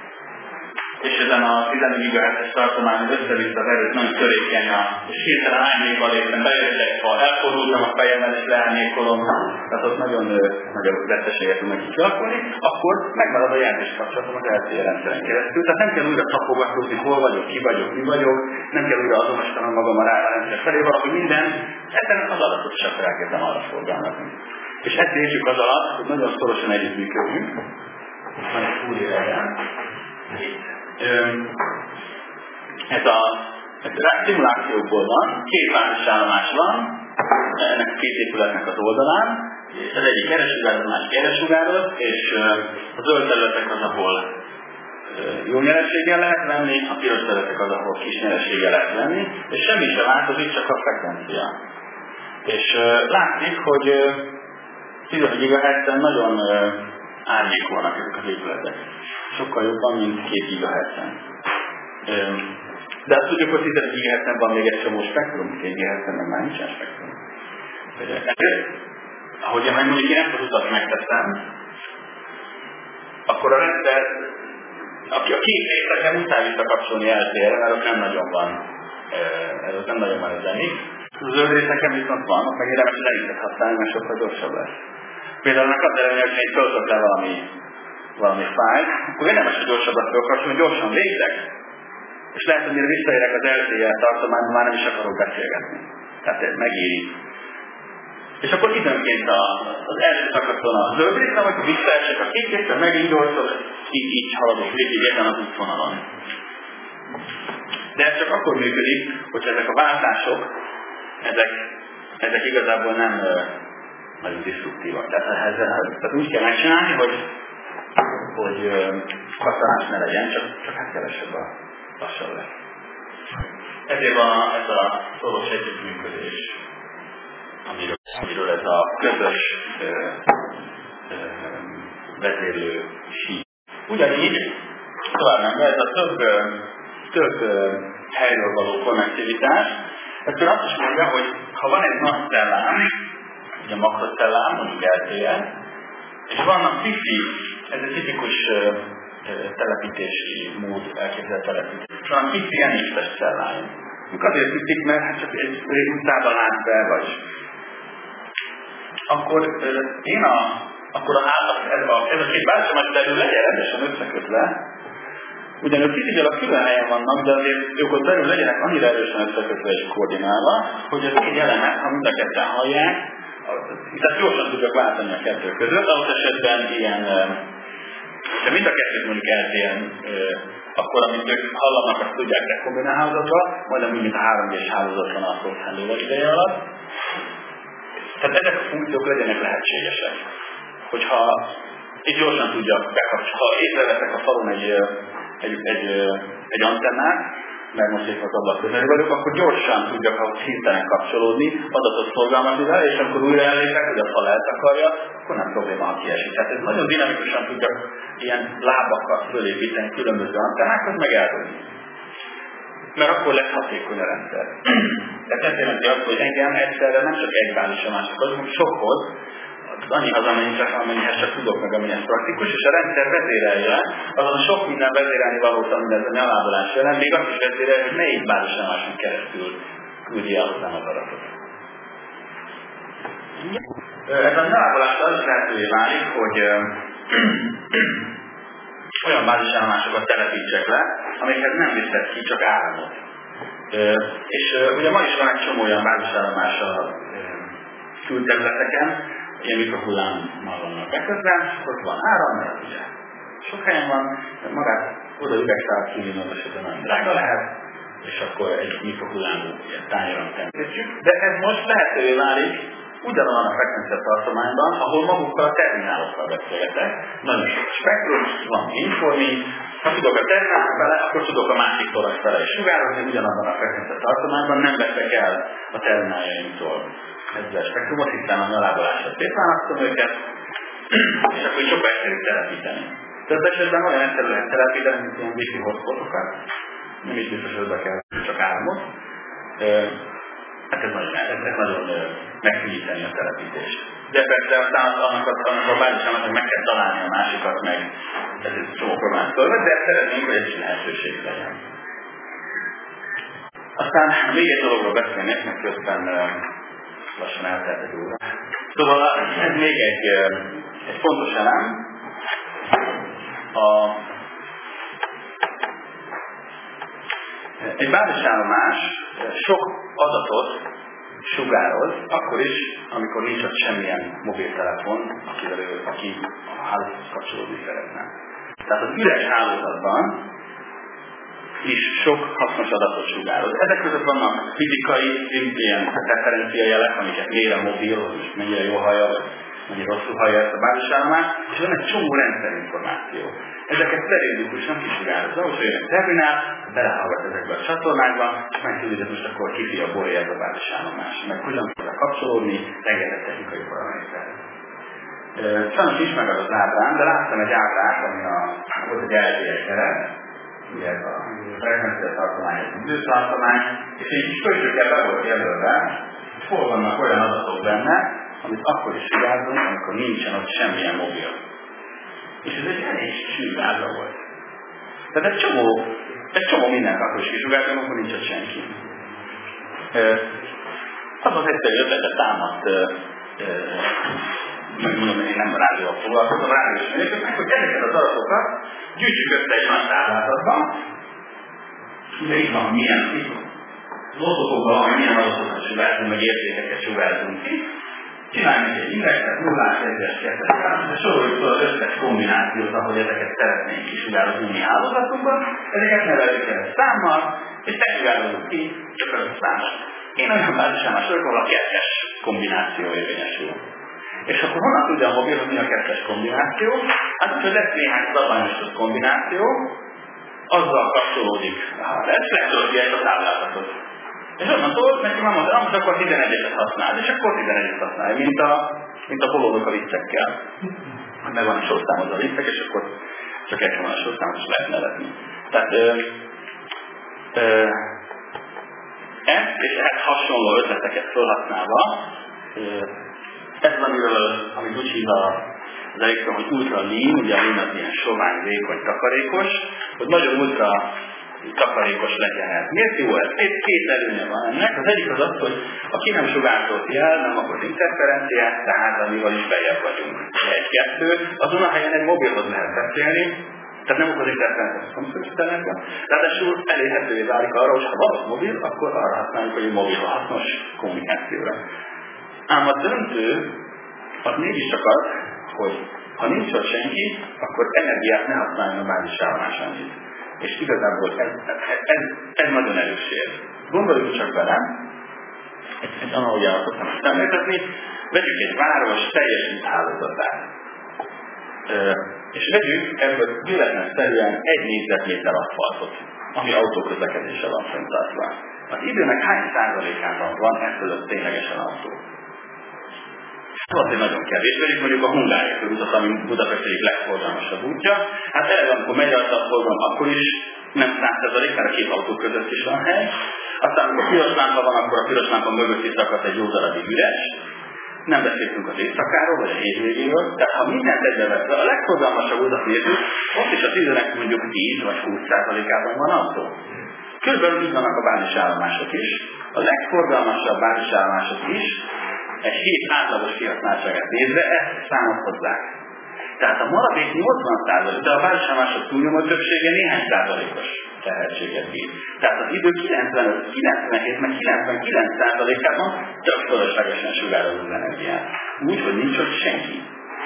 és ezen a tizenöt gigahertzes tartományon össze-vissza verőt nagyon törékeny, és hirtelen árnyékba léptem, bejöttek egy fal, elfordultam a fejemmel és leárnyékolom, tehát ott nagyon nagyobb veszteséget tudnak kialakulni, akkor megmarad a jelzés kapcsolatom az el té e rendszeren keresztül, tehát nem kell újra tapogatózni, hol vagyok, ki vagyok, mi vagyok, nem kell újra azonosítanom magam a rendszer felé, valahogy minden, ezen az adatot csak elkezdem arra szolgálni. És ezt értjük az alatt, hogy nagyon szorosan együttműködünk, van egy új helyen. Ez a szimulációkból van, két bázisállomás van, ennek a két épületnek az oldalán, az egyik keresugárod, a másik keresugárod, és a zöld területek az, ahol jó nyerességgel lehet venni, a piros területek az, ahol kis nyerességgel lehet venni, és semmi sem változik, csak a frekvencia. És látszik, hogy tizenöt gigahertzen nagyon árnyékolnak ezek az épületek. Sokkal jobban, mint két gigahertzen. De azt tudjuk, hogy tizenöt gigahertzen van még egy csomó spektrum, két gigahertzen meg már nincsen spektrum. Ezért, ahogy én mondjuk én ezt az utat megteszem, akkor a rendszer, aki a két részeken muszáj visszakapcsolni el té e-re, mert ott nem nagyon van, ez ott nem nagyon van a zenik. A zöld részeken viszont van, ott meg érdemes zeniket használni, mert sokkal gyorsabb lesz. Például annak az előnye, hogy én töltök le valami, valami fájlt, akkor érdemes, hogy gyorsabbat felkapcsolni, hogy gyorsan végzek. És lehet, hogy mire visszaérek az er té er tartományban, már nem is akarok beszélgetni. Tehát ez megéri. És akkor időnként az első szakaszon a zöld részen, amikor visszaesek a kék részen, megint gyorsan, így, így haladok végig ezen az útvonalon. De ez csak akkor működik, hogy ezek a váltások, ezek, ezek igazából nem nagyon disztruktívak. Tehát, ez, tehát úgy kell megcsinálni, hogy, hogy kattanás ne legyen, csak, csak hát kevesebb a lassabb lesz. Ezért van ez a szoros együttműködés, amiről, amiről ez a közös ö, ö, vezérlő sí. Ugyanígy, tovább nem, ez a több, több helyről való konnektivitás, ettől azt is mondja, hogy ha van egy nagy cellám, ugye makrocellám, mondjuk el té er, és vannak wifi, ez egy tipikus uh, telepítési mód, elképzelt telepítés. Van wifi en iksz-es celláim. Ők azért viszik, mert hát csak egy utcában lát be, vagy. Akkor uh, én a, akkor a, ez, a, ez a két bázisomás belül legyen rendesen összekötve, ugyan ők fizikai külön helyen vannak, de azért ők ott belül legyenek annyira erősen összekötve és koordinálva, hogy az egy elemet, ha mind a ketten hallják, tehát gyorsan tudjak váltani a kettő között, ahhoz esetben ilyen, ha mind a kettőt mondjuk el té er, akkor amit ők hallanak, azt tudják rekombinál hálózatba, majdnem úgy, mint a három gés hálózat van a Cross-Handler ideje alatt. Tehát ezek a funkciók legyenek lehetségesek. Hogyha így gyorsan tudjak bekapcsolni, ha észreveszek a falon egy, egy, egy, egy antennát, mert most épp az ablak közel vagyok, akkor gyorsan tudjak ahhoz hirtelen kapcsolódni, adatot szolgálni vele, és amikor újra ellépek, hogy a fal eltakarja, akkor nem probléma, ha kiesik. Tehát ez nagyon dinamikusan tudjak ilyen lábakat fölépíteni különböző antennákat, meg eldobni. Mert akkor lesz hatékony a rendszer. Tehát ez jelenti azt, hogy engem egyszerre nem csak egy bázis a másik, hanem sokhoz, annyihoz, amennyihez csak tudok meg, amilyen praktikus, és a rendszer vezérelje, azon a sok minden vezérelni valót, ami ez a nyalábolás jelen, még azt is vezérelje, hogy melyik bázisámáson keresztül küldi el hozzám az adatot. Ez a nyalábolás az is lehetővé válik, hogy olyan bázisállomásokat telepítsek le, amikhez nem viszed ki, csak áramot. És ugye ma is van egy csomó olyan bázisállomás a külterületeken, ilyen mikrohullámmal vannak bekötve, ott van áram, mert ugye sok helyen van, magát oda üvegszálat kívül az esetben nagyon drága lehet, és akkor egy mikrohullámú ilyen tányéron természetjük. De ez most lehetővé válik ugyanolyan a frekvencia tartományban, ahol magukkal a terminálokkal beszélgetek. Nagyon sok spektrum, van informi, ha tudok a terminálok vele, akkor tudok a másik torony fele is sugározni, ugyanabban a frekvencia tartományban nem veszek el a termináljaimtól ezzel a spektrumot, hiszen a nyalábolásra szétválasztom őket, és akkor sokkal egyszerűbb telepíteni. Több esetben olyan egyszerű lehet telepíteni, mint ilyen wifi hotspotokat, nem is biztos, hogy be kell csak áramot. Hát ez nagyon, ez, ez nagyon megfigyíteni a telepítést. De persze aztán annak a, annak a bázisának, hogy meg kell találni a másikat, meg ez egy csomó problémát szólva, de szeretnénk, hogy ez is lehetőség legyen. Aztán még egy dologról beszélnék, mert közben lassan eltelt egy óra. Szóval ez még egy, egy fontos elem. A, egy bázisállomás sok adatot sugároz, akkor is, amikor nincs ott semmilyen mobiltelefon, akivel ő, aki a hálózathoz kapcsolódni szeretne. Tehát az üres hálózatban is sok hasznos adatot sugároz. Ezek között vannak fizikai, ilyen referenciajelek, amiket mér a mobil, hogy most mennyire jól hallja, vagy mennyire rosszul hallja ezt a bázisállomást, és van egy csomó rendszerinformáció. Ezeket periódikusan kisugározza, hogy jön egy terminál, belehallgat ezekbe a csatornákba, és megtudja, hogy most akkor kifi a borja ez a bázisállomás. Meg hogyan tudja kapcsolódni, rengeteg technikai paraméter. Sajnos is meg az ábrán, de láttam egy ábrát, ami a, volt egy el té er keret, ugye ez a frekvencia tartomány, ez az időtartomány, és egy kis köcsökkel be volt jelölve, és hol vannak olyan adatok benne, amit akkor is sugárzunk, amikor nincsen ott semmilyen mobil. És ez egy elég sűrűváza volt. Tehát egy csomó, egy csomó mindent akkor is kisugárzunk, akkor nincs ott senki. Az az egyszerű ötletet támadt, mondom, én nem a rádióval foglalkozom, a rádiós mérőknek, hogy ezeket az adatokat gyűjtsük össze egy nagy táblázatban, ugye itt van, milyen az oszlopokban, hogy milyen adatokat sugárzunk, meg értékeket sugárzunk ki. Csináljunk egy indexet, nullás, egyes, kettes, hármas, és soroljuk fel az összes kombinációt, ahogy ezeket szeretnénk kisugározni mi hálózatunkban. Ezeket neveljük el egy számmal, és megsugározzuk ki csak az számot. Én olyan bázisámás vagyok, ahol a kettes kombináció érvényesül. És akkor honnan tudja a mobil, hogy mi a kettes kombináció? Hát úgy, hogy lesz néhány szabványosított kombináció, azzal kapcsolódik a lesz, letöltje a táblázatot. És onnantól neki már mondta, most akkor tizenegyeset használ, és akkor tizenegyet használja, mint a, mint a polódok a viccekkel. Meg van a sorszámod a viccek, és akkor csak egy van a sorszámot, és lehet nevetni. Tehát ö, ö, ezt és ehhez hasonló ötleteket felhasználva, ö, ez az, amiről, amit úgy hív az elektron, hogy ultra lean, ugye a lean az ilyen sovány, vékony, takarékos, hogy nagyon ultra takarékos legyen ez. Miért jó ez? Két, két előnye van ennek. Az egyik az az, hogy a ki nem sugárzott jel nem okoz interferenciát, tehát amivel is bejebb vagyunk. Egy-kettő. Azon a helyen egy mobilhoz lehet beszélni, tehát nem okoz interferenciát a szomszédszerűen. Ráadásul elérhetővé válik arra, hogy ha van mobil, akkor arra használjuk, hogy a mobil hasznos kommunikációra. Ám a döntő az mégiscsak az, hogy ha nincs ott senki, akkor energiát ne használjon a bázisállomás annyit. És igazából ez, ez, ez nagyon erős ér. Gondoljunk csak bele, egy, egy analogiával szoktam ezt említetni, vegyük egy város teljes hálózatát. És vegyük ebből véletlenszerűen egy négyzetméter aszfaltot, ami autóközlekedéssel van fenntartva. Az időnek hány százalékában van ez fölött ténylegesen autó? Azért nagyon kevés, pedig mondjuk a Hungária körútat, ami Budapest egyik legforgalmasabb útja. Hát erre, amikor megy az a forgalom, akkor is nem száz százalék, mert a két autó között is van hely. Aztán, amikor piros lámpa van, akkor a piros lámpa mögött is szakadt egy jó darabig üres. Nem beszéltünk az éjszakáról, vagy a hétvégéről. Tehát ha mindent egybevetve, a legforgalmasabb utat nézzük, ott is az időnek mondjuk tíz vagy húsz százalékában van autó. Körülbelül így vannak a bázisállomások is. A legforgalmasabb bázisállomások is egy hét átlagos kihasználtságát nézve ezt számot hozzák. Tehát a maradék nyolcvan százalék, de a bázisállomások túlnyomó többsége néhány százalékos tehetséget bír. Tehát az idő kilencvenöt, kilencvenhét, meg kilencvenkilenc százalékában tök fölöslegesen sugároz az energiát. Úgy, hogy nincs ott senki.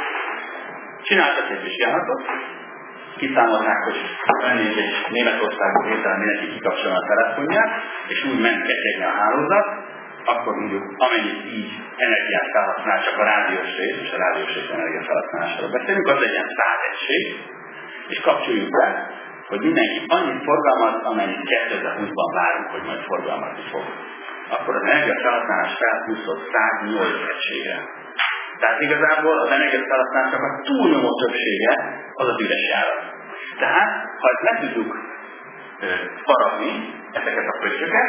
Csináltak egy vizsgálatot, kiszámolták, hogy vennék egy Németországban hirtelen mindenki kikapcsolna a telefonját, és úgy ment ketyegni a hálózat, akkor mondjuk amennyit így energiát felhasznál, csak a rádiós rész, és a rádiós rész energia felhasználására beszélünk, az legyen száz egység, és kapcsoljuk be, hogy mindenki annyit forgalmaz, amennyit kétezer-húszban várunk, hogy majd forgalmazni fog. Akkor az energia felhasználás felhúzott száznyolc egységre. Tehát igazából az energia felhasználásnak a túlnyomó többsége az az üres járat. Tehát, ha ezt meg tudjuk faragni, ezeket a pöttyöket,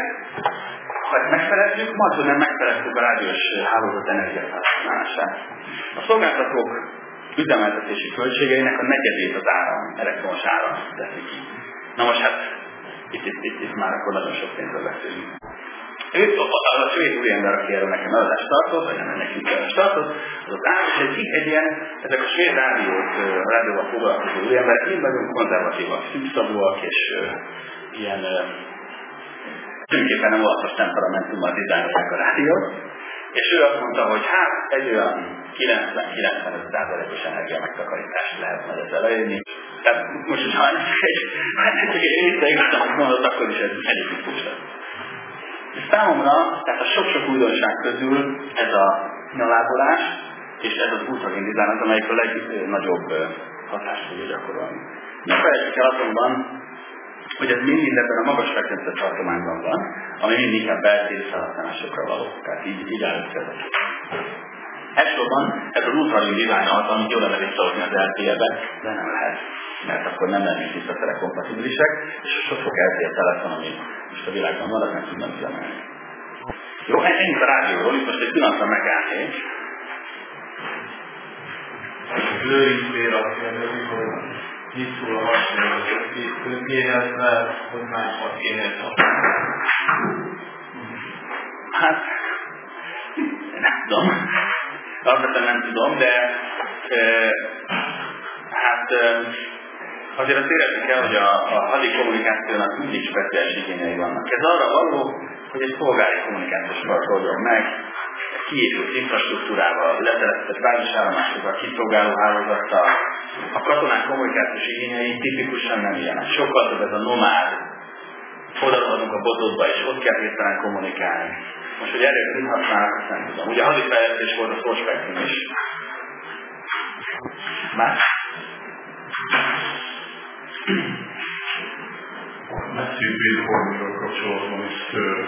ha ezt megfelezzük, majd, hogy nem megfelezzük a rádiós hálózat energiafelhasználását. A szolgáltatók üzemeltetési költségeinek a negyedét az áram, elektromos áram teszi ki. Na most hát, itt, itt, itt, itt már akkor nagyon sok pénzről beszélünk. Ő, az a svéd úriember, aki erről nekem előadást tartott, vagy nem nekünk előadást tartott, az az áll, és egy, egy ilyen, ezek a svéd rádiót, rádióval foglalkozó úriemberek, mind nagyon konzervatívak, szűkszavúak, és uh, ilyen uh, tulajdonképpen nem olatos temperamentummal dizájnolják a rádiót, és ő azt mondta, hogy hát egy olyan kilencven-kilencvenöt százalékos energia megtakarítást lehet majd ezzel elérni. Tehát most, hogy ha csak egy észre igazán mondott, akkor is ez egyik biztos lesz. És számomra, tehát a sok-sok újdonság közül ez a nyalábolás, és ez az ultralin design az, amelyik a legnagyobb hatást tudja gyakorolni. Ne felejtsük el azonban, hogy ez mindig ebben a magas frekvencia tartományban van, ami mindig inkább beltéri felhasználásokra való. Tehát így, így áll össze. Elsősorban ez az ultralin design az, amit jól lehet visszahozni az er té é-be, de nem lehet, mert akkor nem lennénk visszafele kompatibilisek, és a sok-sok er té é telefon, ami most a világban van, az nem tudnak üzemelni. Jó, ennyit a rádióról, itt most egy pillanatra megállnék. Lőrincér azt jelenti, hogy mit szól a hasonló többéhez, mert hogy másnak kéne hasonló. Hát, nem tudom. Alapvetően nem tudom, de e, hát e, Azért azt érezni kell, hogy a, a hadi kommunikációnak mindig speciális igényei vannak. Ez arra való, hogy egy polgári kommunikációsról oldjon meg, kiépült infrastruktúrával, letelepített bázisállomásokkal, kiszolgáló hálózattal. A katonák kommunikációs igényei tipikusan nem ilyenek. Sokkal több ez a nomád, odaadunk a botodba, és ott kell hirtelen kommunikálni. Most, hogy erre mit használnak, azt nem tudom. Ugye a hadifejlesztés volt a Forspektum is. Más? A messzi védformával kapcsolatban is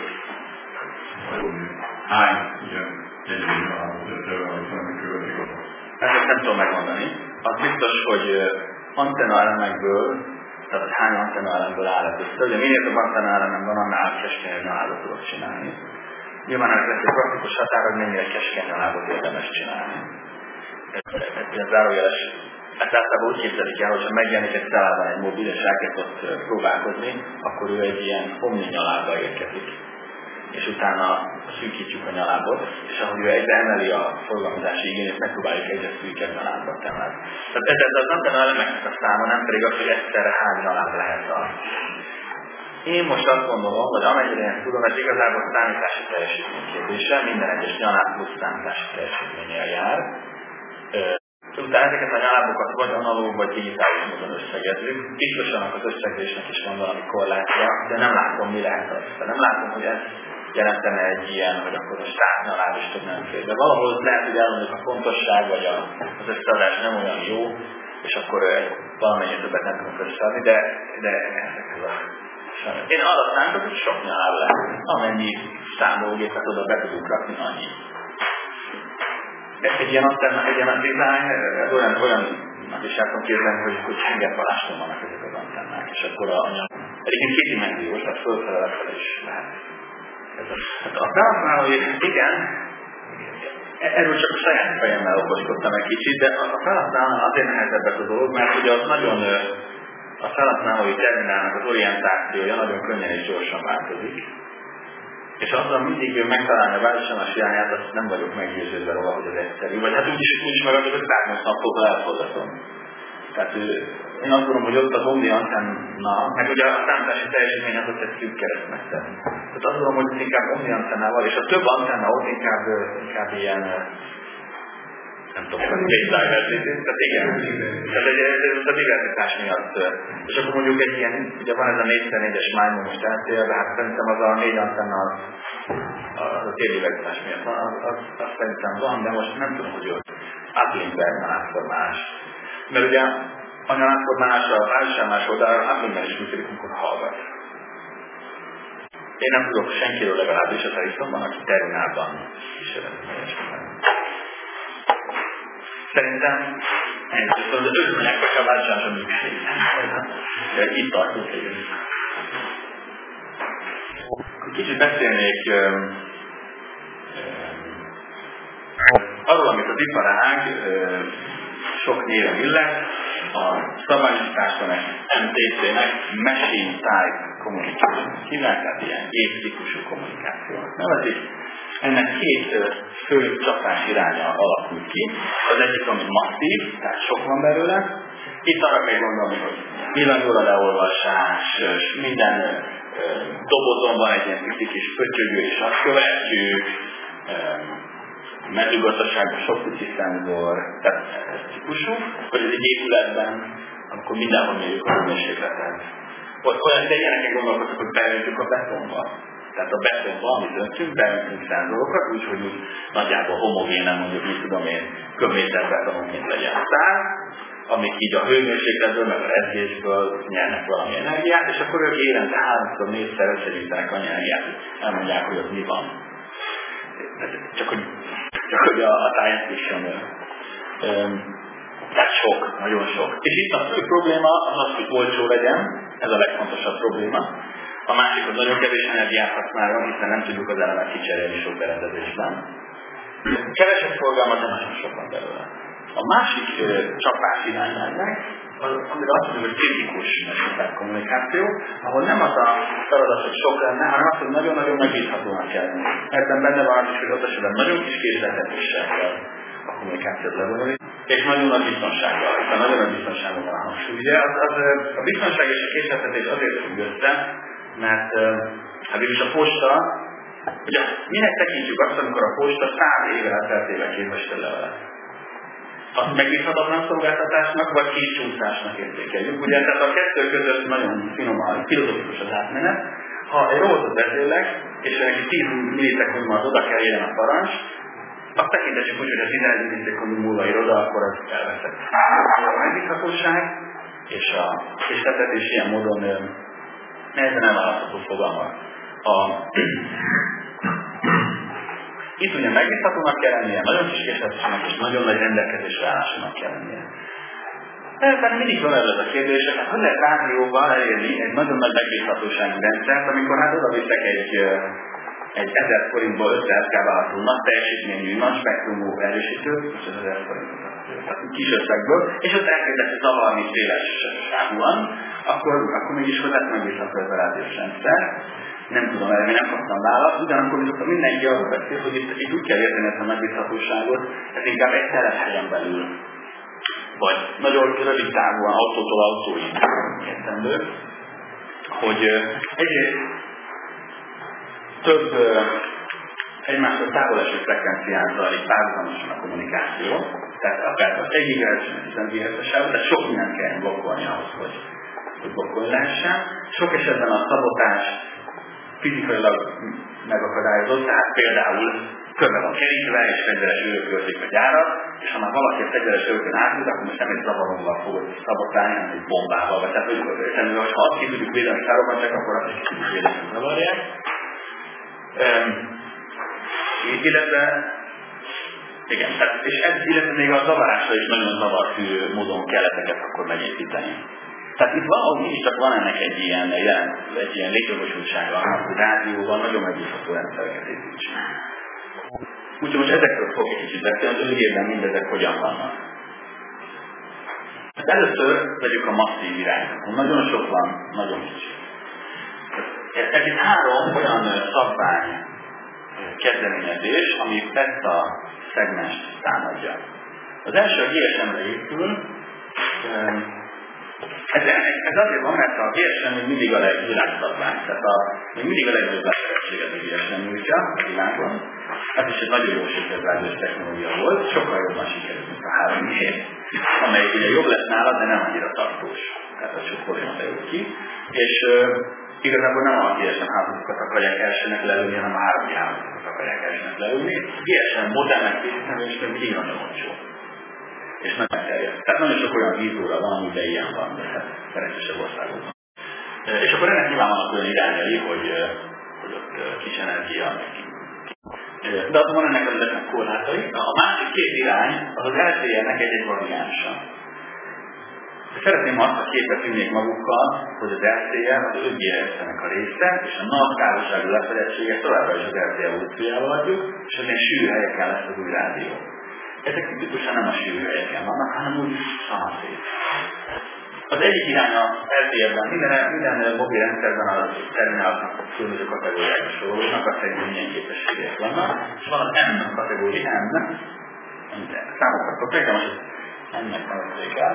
hány ilyen egyébként állapot követik oda. Ezt nem tudom megmondani. Az biztos, hogy antenna elemekből, tehát hány antenna elemből áll ez össze. Ugye minél több antenna elemem van, annál keskeny nyalábot tudok csinálni. Nyilván ennek lesz egy praktikus határ, hogy mennyire keskeny nyalábot érdemes csinálni. Ez zárójeles. Ezt általában úgy képzelik el, hogyha megjelenik egy szállában egy mobil, és elkezd ott próbálkozni, akkor ő egy ilyen omni nyalábba érkezik. És utána szűkítjük a nyalábot, és ahogy ő egyre emeli a forgalmazási igényét, megpróbáljuk egyre szűkebb nyalábba tenni. Tehát ez, ez az antenna elemeknek a száma, nem pedig az, hogy egyszerre hány nyaláb lehet a. Én most azt gondolom, hogy amennyire én tudom, ez igazából számítási teljesítmény kérdése, minden egyes nyaláb plusz számítási teljesítménnyel jár. Utána ezeket a nyalábokat vagy analóg, vagy digitális módon összegezzük. Biztosan az összegzésnek is van valami korlátja, de nem látom, mi lehet az. De nem látom, hogy ez jelentene egy ilyen, hogy akkor a száz nyaláb is több nem fér. De valahol lehet, hogy elmondjuk a fontosság, vagy a, az összeadás nem olyan jó, és akkor valamennyit többet nem tudunk összeadni, de, de ezekhez a sajnos. Én arra számítok, hogy sok nyaláb lehet. Amennyi számológépet oda be tudunk rakni, annyi. Egy ilyen antenna, egy ilyen design, ez olyan, olyan is el tudom képzelni, hogy, hogy hengerpaláson vannak ezek az antennák, és akkor a anyag. Egyébként kétdimenziós, tehát fölfele lefele is lehet. Ez a, hát a felhasználói, igen, erről csak a saját fejemmel okoskodtam egy kicsit, de a felhasználónál azért nehezebbek a dolog, mert ugye az nagyon, a felhasználói terminálnak az orientációja nagyon könnyen és gyorsan változik. És azzal mindig megtalálni a városállás irányát, azt nem vagyok meggyőződve róla, hogy az egyszerű. Vagy hát úgyis úgy meg, hogy az száznyolc napokban elforgatom. Tehát én azt gondolom, hogy ott az omni antenna, meg ugye a számítási teljesítmény az ott egy szűk keresztmetszer. Tehát azt gondolom, hogy inkább omni antennával, és a több antenna ott inkább, inkább ilyen, nem tudom, diversity, tehát igen. Tehát ez a diversitás miatt. És akkor mondjuk egy ilyen, ugye van ez a négy szer négyes májmon most eltér, de hát szerintem az a négy antenna az, az a térdiversitás miatt van, az, az, az szerintem van, de most nem tudom, hogy ott uplinkben nyalábformálás. Mert ugye a nyalábformálás a városállás oldalra uplinkben is működik, amikor hallgat. Én nem tudok senkiről legalábbis a telefonban, aki terminálban is eredményesen. Szerintem ez az ötmenek, vagy a változásra működik. Itt tartunk egy. Kicsit beszélnék um, um, arról, amit az iparág um, sok néven illet, a szabályosításban em té cé-nek Machine Type Communication hívják, tehát ilyen gép-típusú kommunikációnak nevezik. Ennek két fő csapás iránya alakul ki. Az egyik, ami masszív, tehát sok van belőle. Itt arra kell gondolni, hogy villanyóra leolvasás, minden dobozon van egy ilyen pici kis pöttyögő, és azt követjük. Mezőgazdaságban sok pici szenzor, tehát ez típusú. Vagy ez egy épületben, amikor mindenhol mérjük a hőmérsékletet. Olyan, de ilyeneken gondolkodok, hogy beöntjük a betonba. Tehát a betonban, amit öntünk, beöntünk szenzorokat, úgyhogy úgy nagyjából homogénen, mondjuk, mit tudom én, köbméter betononként legyen száz, amik így a hőmérsékletből, meg a rezgésből nyernek valami energiát, és akkor ők évente háromszor, négyszer összegyűjtenek annyi energiát, hogy elmondják, hogy ott mi van. Csak hogy, csak hogy a, a science fiction. Tehát sok, nagyon sok. És itt a fő probléma az az, hogy olcsó legyen, ez a legfontosabb probléma. A másik, hogy nagyon kevés energiát használjon, hiszen nem tudjuk az elemet kicserélni sok berendezésben. Kevesebb forgalmat, de nagyon sok van belőle. A másik ö, csapás irányának, az, amire azt mondjuk, hogy kritikus kommunikáció, ahol nem az a feladat, hogy sok lenne, hanem az, hogy nagyon-nagyon megbízhatóan kell lenni. Ebben benne van az is, hogy ott esetben nagyon kis készletetéssel kell a kommunikációt lebonyolítani, és nagyon nagy biztonsággal, hiszen nagyon nagy biztonsággal van a hangsúly. Ugye az, az, a biztonság és a késleltetés azért függ össze, mert hát is a posta, ugye minek tekintjük azt, amikor a posta száz éve elteltével képesített levelet? Azt megbízhatatlan szolgáltatásnak, vagy kétcsúszásnak értékeljük. Ugye tehát a kettő között nagyon finoman, filozofikus az átmenet. Ha egy robotot vezérlek, és neki tíz millisekundumban oda kell érjen a parancs, azt tekintessük úgy, hogy a tizenegy millisekund múlva ír oda, akkor az elveszett. A megbízhatóság és a késleltetés ilyen módon nehezen elválasztható fogalmak. A Itt ugye megbízhatónak kell lennie, nagyon kis késleltetésnek és nagyon nagy rendelkezésre állásának kell lennie. Ebben mindig van ez a kérdés, hát hogy lehet rádióval elérni egy nagyon nagy megbízhatósági rendszert, amikor hát oda viszek egy, egy ezer forintból ötszáz káválatú nagy teljesítményű, nagy spektrumú erősítőt, és az ezer forintot kis összegből, és ott elkezdett zavarni széles sávúan, akkor, akkor mégis hogy lesz megbízható ez a rádiós rendszer. Nem tudom, erre még nem kaptam választ, ugyanakkor viszont mindenki arra beszél, hogy itt, itt úgy kell érteni ezt a megbízhatóságot, ez inkább egy telephelyen belül, vagy nagyon rövid távúan autótól autóig értendő, hogy egyrészt több egymástól távol eső frekvencián zajlik párhuzamosan a kommunikáció, tehát akár az egy gigahertz, tizen gigahertz sávot, tehát sok mindent kell blokkolni ahhoz, hogy, hogy blokkolni lehessen. Sok esetben a szabotás fizikailag megakadályozott, tehát például körbe van kerítve, és fegyveres őrök őrzik a gyárat, és ha már valaki a fegyveres őrökön átjut, akkor most nem egy zavarommal fogod szabotálni, hanem egy bombával. Vagy tehát, hogy ha azt ki tudjuk védeni, hogy felrobbantják, akkor azt is ki tudjuk védeni, hogy zavarják. Um, illetve, igen, tehát, és ez, illetve még a zavarásra is nagyon zavarfű módon kell ezeket akkor megépíteni. Tehát itt valahogy mégis csak van ennek egy ilyen, egy ilyen létjogosultsága, hogy rádióval nagyon megbízható rendszereket építsünk. Úgyhogy most ezekről fogok egy kicsit beszélni, hogy öngyében mindezek hogyan vannak. Először vegyük a masszív irányzatot. Nagyon sok van, nagyon kicsi. Ez itt három olyan szabvány kezdeményezés, ami ezt a szegmest támadja. Az első a gé es em-re épül. Ez, ez azért van, mert a gé es em még mindig a legvilágszabvány, tehát a, még mindig a legnagyobb lehetőséget a gé es em nyújtja a világon. Ez is egy nagyon jó sikervágyós technológia volt, sokkal jobban sikerült, mint a három gé, amely ugye jobb lesz nála, de nem annyira tartós. Tehát ez sok probléma derül ki. És uh, igazából nem a gé es em hálózatokat akarják elsőnek leülni, hanem a három gé hálózatokat akarják elsőnek leülni. A gé es em modellnek készíteni, és még mindig nagyon olcsó. És nagyon terjed. Tehát nagyon sok olyan vízóra van, amiben ilyen van, de hát szerencsésebb országokban. És akkor ennek nyilván vannak olyan irányai, hogy, hogy ott kis energia neki. De azonban ennek az ezeknek korlátai. A másik két irány az az el té é-nek egy-egy variánsa. Szeretném azt a képet vinnék magukkal, hogy az el té é az öt gé es-nek a része, és a nagy távolságú lefedettséget továbbra is az el té é evolúciójával adjuk, és az ilyen sűrű helyeken lesz az új rádió. Ezek tipikusan nem a sűrű helyeken vannak, hanem úgy szanaszét. Az egyik irány a el té é-ben, minden, minden mobil rendszerben a termináloknak a különböző kategóriákra sorolódnak, azt szerint milyen képességek vannak, és van az M kategória, M, számokat kapják, most az M-nek nevezzék el.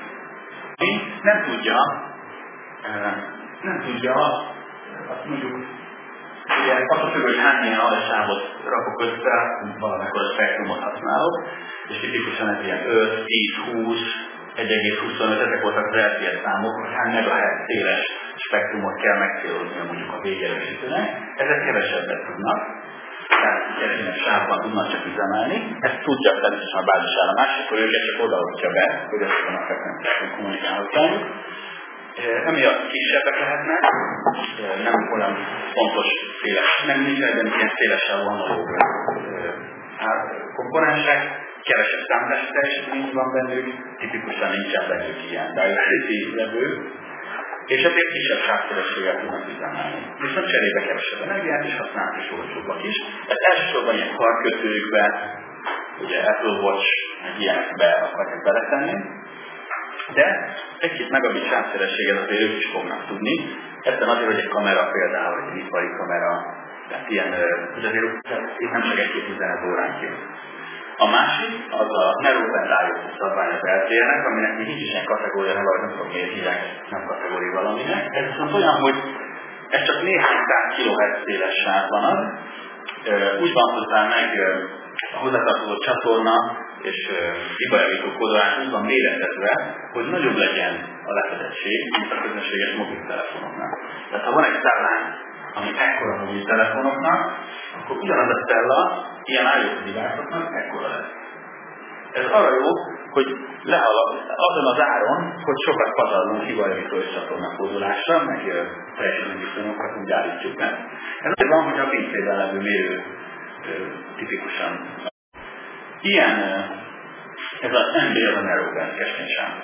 Nem tudja, nem tudja, azt mondjuk, ugye attól függ, hogy hány ilyen alsávot rakok össze, valamikor a spektrumot használok, és tipikusan ez ilyen öt, tíz, húsz, egy egész huszonöt, ezek voltak az el té é számok, hogy hány megahertz széles spektrumot kell megcélozni mondjuk a végerősítőnek. Ezek kevesebbet tudnak, tehát keresének sávban tudnak csak üzemelni. Ezt tudja természetesen a bázisállomás, akkor őket csak odaadja be, hogy ezeken a frekvenciákon kommunikálnak velük. Emiatt kisebbek lehetnek, nem olyan fontos széles, nem nincs ebben ilyen szélesebb analóg komponensek, kevesebb számítási teljesítmény van bennük, tipikusan nincsen bennük ilyen diversity levő, és ezért kisebb sávszélességgel tudnak üzemelni. Viszont cserébe kevesebb energiát is használnak, és olcsóbbak is. Ez elsősorban ilyen karkötőkbe, ugye Apple Watch, meg ilyenekbe akarják beletenni, de egy-két megabit sávszélességet azért ők is fognak tudni. Ebben azért, hogy egy kamera például, egy ipari kamera, tehát ilyen, hogy azért itt nem csak egy-két üzenet óránként. A másik, az a neurovendályok szabványok eltérnek, aminek még nincs is ilyen kategória, nem vagy nem tudom miért hívják, nem kategória valaminek. Ez viszont olyan, hogy ez csak néhány száz kilohertz széles sávban az. Úgy van hozzá meg a hozzátartozó csatorna és hibajavító kódolás úgy van méretezve, hogy nagyobb legyen a lefedettség, mint a közönséges mobiltelefonoknak. Tehát ha van egy cellánk, ami ekkora mobiltelefonoknak, akkor ugyanaz a cella ilyen IoT device-oknak ekkora lesz. Ez arra jó, hogy lehalad azon az áron, hogy sokat pazarlunk hibajavító és csatorna kódolásra, meg teljesen viszonyokat úgy állítjuk meg. Ez azért van, hogy a pincében levő mérő tipikusan. Ilyen, ez az em bé, az a Narrowband keskenysáv.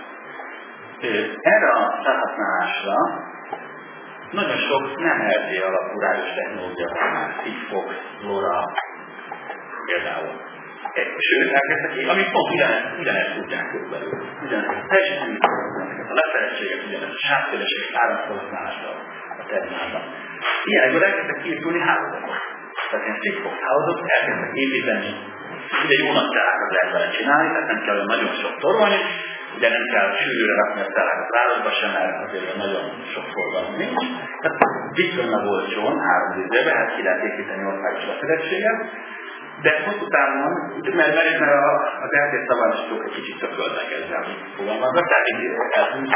Erre a felhasználásra nagyon sok nem er té alapú rádiós technológia van, Sigfox, LoRa például. Sőt, elkezdtek, amik pont ugyanezt, ugyanezt tudják körülbelül. Ugyanezt, teljesen nem tudják a lefedettséget, ugyanezt a sávszélességet, áramfelhasználást a terminálban. Ilyenekből elkezdtek kiépülni hálózatot. Tehát ilyen Sigfox hálózatot elkezdtek építeni. Ugye jó nagy cellákat lehet vele csinálni, tehát nem kell olyan nagyon sok torolni, ugye nem kell sűrűre rakni a cellákat válaszba sem, mert azért nagyon sok forgalom nincs. Tehát viszonylag olcsón, három dízelbe, hát ki lehet építeni országos lefedettséget. De hosszú távon, mert, mert, mert az er té szabályosítók egy kicsit tököltek ezzel fogalmaznak, tehát így eltűnt.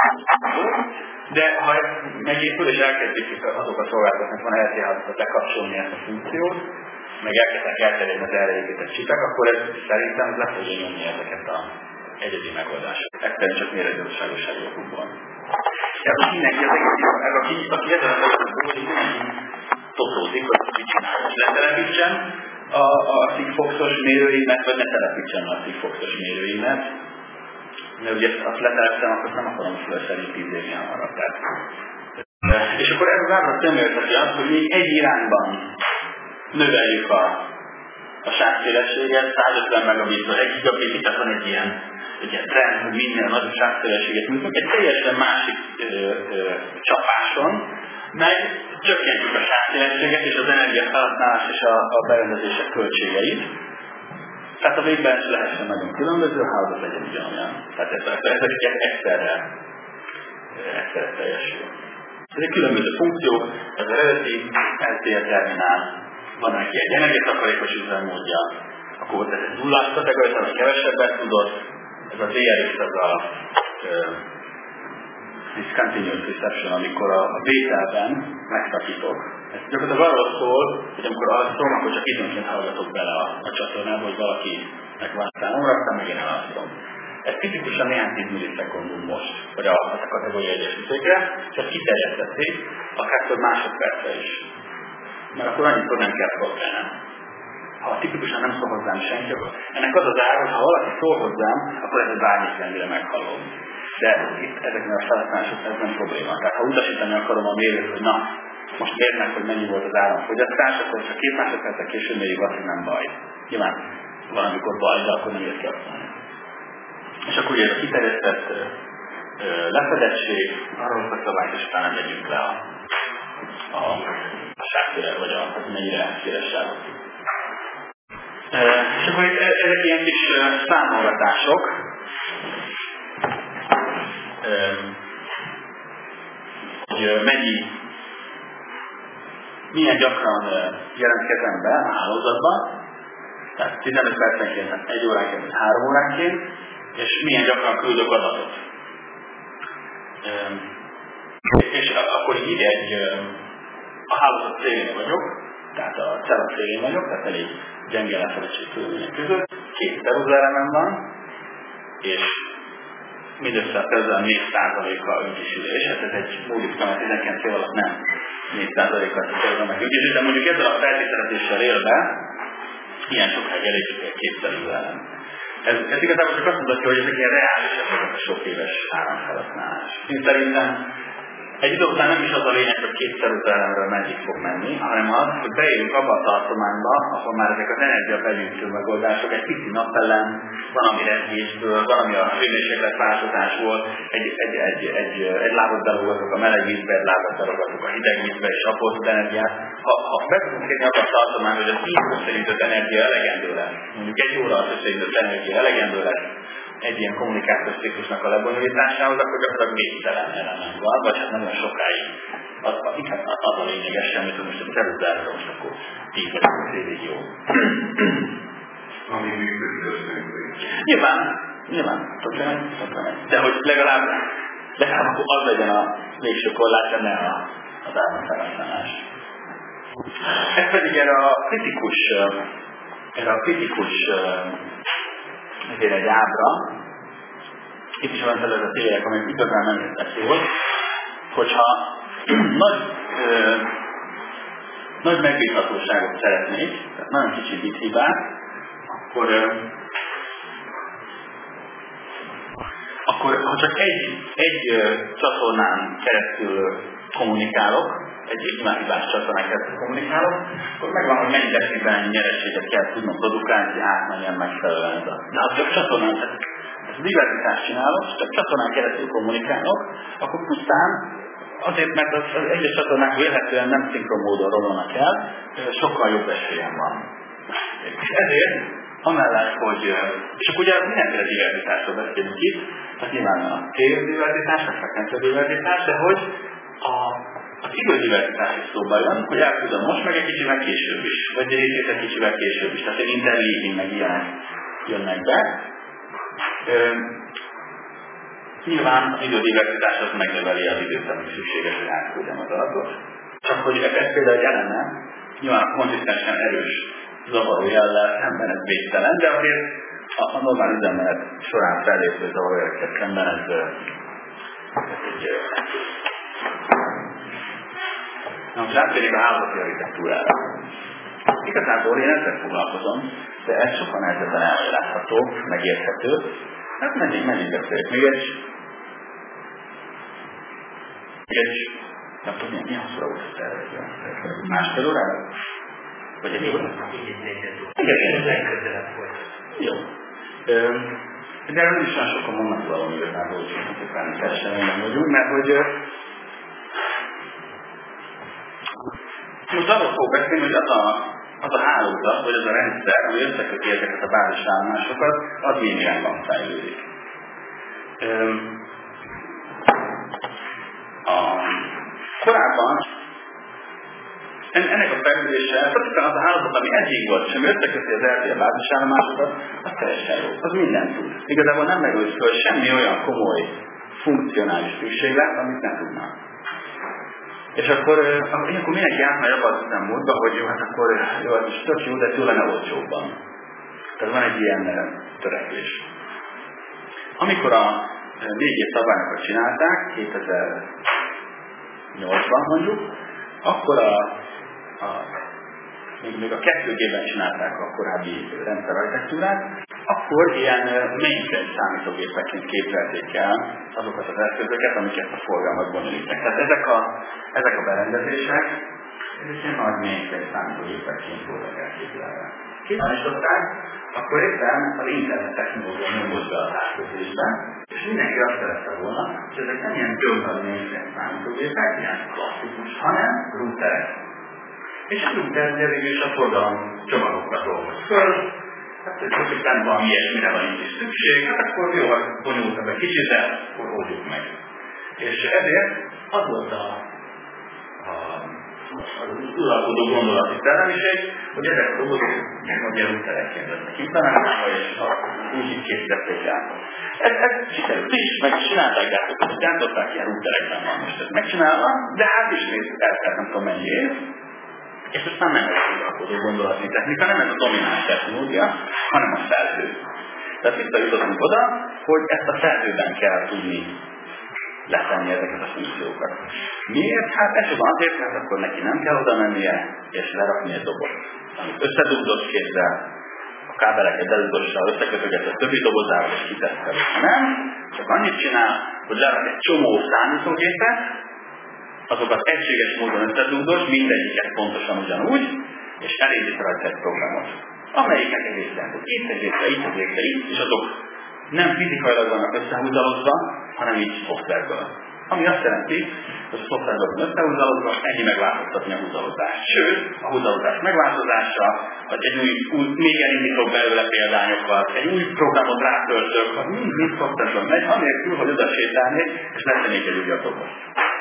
De ha ez megépül és elkezdik azokat szolgáltatni, van er té hálózatot lekapcsolni ezt a funkciót, meg elkezdtek elterjedni az erre épített csipek, akkor ez szerintem le fogja nyomni ezeket a egyedi megoldásokat. Egyszerűen csak méretgazdaságossági okokból. Ez a mindenki, az egész, ez aki, aki ezen a dolgozódik, mindenki totózik, hogy mit csinálja. Letelepítsen a, a Sigfoxos mérőimet, vagy ne telepítsen a Sigfoxos mérőimet. Mert ugye azt letelepítem, akkor nem akarom fölszerint tíz évig hamarabb. És akkor ez az ábra szemlélteti azt, hogy még egy irányban növeljük a, a sávszélességet, százötven megabitról egy gigabit, tehát van egy ilyen, egy ilyen trend, hogy minél nagyobb sávszélességet nyújtunk, egy teljesen másik ö, ö, csapáson, meg csökkentjük a sávszélességet és az energiafelhasználás és a, a berendezések költségeit. Tehát a végben is lehessen nagyon különböző, a hálózat legyen ugyanolyan. Tehát ezek egyszerre, egyszerre teljesül. Ez egy különböző funkció, ez az eredeti er té terminál, van neki egy energiatakarékos üzemmódja, akkor ez egy nullás kategória, ami kevesebbet tudott, ez a dé er iksz, az a uh, discontinuous reception, amikor a, a vételben megszakítok. Ez gyakorlatilag arról szól, hogy amikor alszom, akkor csak időnként hallgatok bele a, a csatornába, hogy valakinek van számomra, aztán meg én elalszom. Ez tipikusan néhány tíz millisekundum most, vagy a, a kategória egyes ütékre, és ezt kiterjesztették, akár több másodpercre is. Mert akkor annyitól nem kell szolgálnom. Ha tipikusan nem szól hozzám senki, akkor ennek az az ára, hogy ha valaki szól hozzám, akkor ez a bármilyenre meghallom. De itt ezeknél a felhasználásoknál ez nem probléma. Tehát ha utasítani akarom a mérőt, hogy na, most érd meg, hogy mennyi volt az áramfogyasztás, akkor csak két másodpercet később mérjük azt, hogy nem baj. Nyilván valamikor baj, de akkor nem jött ki használni. És akkor ugye ez a kiterjesztett lefedettség, arról a szabályt, és utána megyünk le a, a, a sávszéles, vagy a, az mennyire széles sávot. E, és akkor itt ezek ilyen kis számolgatások, e, hogy mennyi, milyen gyakran jelentkezem be a hálózatban, tehát tizenöt percenként, egy óránként, három óránként, és milyen gyakran küldök adatot. És akkor így egy, a hálózat szélén vagyok, tehát a cella szélén vagyok, tehát elég gyenge lefedettség körülmények között, két ceruzaelemen van, és mindössze a ceruza négy százaléka önkisülés, hát ez egy módika, mert tizenkilenc év alatt nem négy százaléka a ceruza meg önkisülés, de mondjuk ezzel a feltételezéssel élve, ilyen sokáig elég két ceruzaelem. Ez, ez igazából csak azt mutatja, hogy ezek ilyen reálisak azok a sok éves áramfelhasználás. Én szerintem egy idő után nem is az a lényeg, hogy két ceruzaelemről meddig fog menni, hanem az, hogy beérünk abba a tartományba, ahol már ezek az energiabegyűjtő megoldások egy pici napellem, valami rezgésből, valami a hőmérsékletváltozásból, egy, egy, egy, egy, egy lábat belogatok a meleg vízbe, egy lábat belogatok a hideg vízbe, és abból energiát. Ha, ha be tudunk kérni abban a tartomány, hogy az tíz összegyűjtött energia elegendő lesz, mondjuk egy óra az összegyűjtött energia elegendő lesz egy ilyen kommunikációs ciklusnak a lebonyolításához, akkor gyakorlatilag végtelen elemen van, vagy hát nagyon sokáig. Az, az, az, az a lényeges semmi, hogy most a ceruzára most akkor tíz vagy évig jó. Ami működik, az működik. Nyilván, nyilván, tökre megy, tökre megy. De hogy legalább, legalább akkor az legyen a végső korlát, de ne a, az államfelhasználás. Ez pedig erre a kritikus, erre a kritikus ezért egy ábra, itt is van felett a tényleg, amely igazán nem értek jól, hogyha nagy, ö, nagy megbízhatóságot szeretnék, tehát nagyon kicsi bithibát, akkor, ö, akkor ha csak egy, egy ö, csatornán keresztül kommunikálok, egy imáhibás csatornán keresztül kommunikálok, akkor megvan, hogy mennyi decibelnyi nyereséget kell tudnom produkálni, hogy átmenjen megfelelően ez a. De ha csak csatornán, tehát ezt a diverzitást csinálok, csak csatornán keresztül kommunikálok, akkor pusztán azért, mert az, az egyes csatornák vélhetően nem szinkron módon romlanak el, sokkal jobb esélyem van. És ezért, amellett, hogy, és akkor ugye mindenféle diverzitásról beszélünk itt, tehát nyilván a térdiverzitás, a frekvenciadiverzitás, de hogy a Az idődiverzitás is szóba jön, hogy el tudom most, meg egy kicsivel később is, vagy egy részét egy kicsivel később is, tehát egy interleaving meg ilyenek jönnek be. Ö, nyilván az idődiverzitás az megnöveli az időt, ami szükséges, hogy átküldjem az adatot. Csak hogy ez például egy eleme, nyilván konzisztensen erős zavaró jellel szemben ez végtelen, de azért a, a normál üzemmenet során fellépő zavaró jeleket szemben ez, ez egy Na most áttérjük a hálózati architektúrára. Igazából én ezzel foglalkozom, de ez sokkal nehezebben elmagyarazható, megérthető. Hát menjünk, menjünk beszéljük. Még egy... Még egy... Nem tudom, milyen, milyen hosszúra volt a tervező? Másfél órára? Vagy egy óra? Igen, legközelebb volt. Jó. De erről is olyan sokan mondnak valami igazából, hogy nem teljesen nem vagyunk, mert hogy most arról fog beszélni, hogy az a, az a hálózat, vagy az a rendszer, ami összeköti ezeket a bázisállomásokat, az milyen irányban fejlődik. A, korábban ennek a fejlődése, tehát az a hálózat, ami eddig volt, és ami összeköti az er té á bázisállomásokat, az teljesen jó. Az minden tud. Igazából nem megősz föl semmi olyan komoly, funkcionális szükséglet, amit nem tudnak. És akkor, akkor mindenki átmegy abban az üzemmódba, hogy jó, hát akkor jó, ez is tök jó, de túl lenne olcsóbban. Tehát van egy ilyen törekvés. Amikor a négy G szabályokat csinálták, kétezer-nyolcban mondjuk, akkor a, a még, még a kettő G-ben csinálták a korábbi rendszerarchitektúrát, akkor ilyen mainframe számítógépekként képzelték el azokat az eszközöket, amiket a forgalmat bonyolítanak. Tehát ezek a, ezek a berendezések, ezek ilyen nagy mainframe számítógépekként voltak elképzelve. Készították, akkor éppen az internet technológia nyomott be az átkötésbe, és mindenki azt szerette volna, hogy ezek nem ilyen gömböl mainframe számítógépek, ilyen klasszikus, hanem routerek. És a router ugye végül is a forgalom csomagokat dolgoz föl, hát hogy nem van ilyesmire van itt is szükség, hát akkor jó, bonyolultabb egy kicsit, de akkor oldjuk meg. És ezért az volt a, a, az uralkodó gondolati szellemiség, hogy ezek a dolgok ugye routerekként lesznek implementálva, és úgy így készítették el. Ez, ez sikerült is, meg csinálták gyártókat, hogy gyártották, ilyen routerekben van most ez megcsinálva, de hát ismét eltelt nem tudom mennyi év, és aztán nem ez az uralkodó gondolatni technika, nem ez a domináns technológia, hanem a szerző. Tehát visszajutottunk oda, hogy ezt a szerzőben kell tudni letenni ezeket a funkciókat. Miért? Hát elsősorban azért, mert akkor neki nem kell oda mennie, és lerakni egy dobozt, amit összedugdott kézzel, a kábeleket delugdossal összekötöget a többi dobozával, és kiteszkel. Nem, csak annyit csinál, hogy lerak egy csomó számítógépet, azokat egységes módon összedugdos, mindegyiket pontosan ugyanúgy, és elindít rajta egy programot. amelyiknek egész tempót. Itt egy része, itt egy része, itt, és azok nem fizikailag vannak összehúzalozva, hanem így szoftverből. Ami azt jelenti, hogy a szoftverből van összehúzalozva, ennyi megváltoztatni a húzalozást. Sőt, a húzalozás megváltozása, hogy egy új, új még elindítok belőle példányokat, egy új programot rátöltök, hogy mind, mind szoftverből megy, anélkül, hogy oda sétálnék, és leszenék egy újabb dobozt.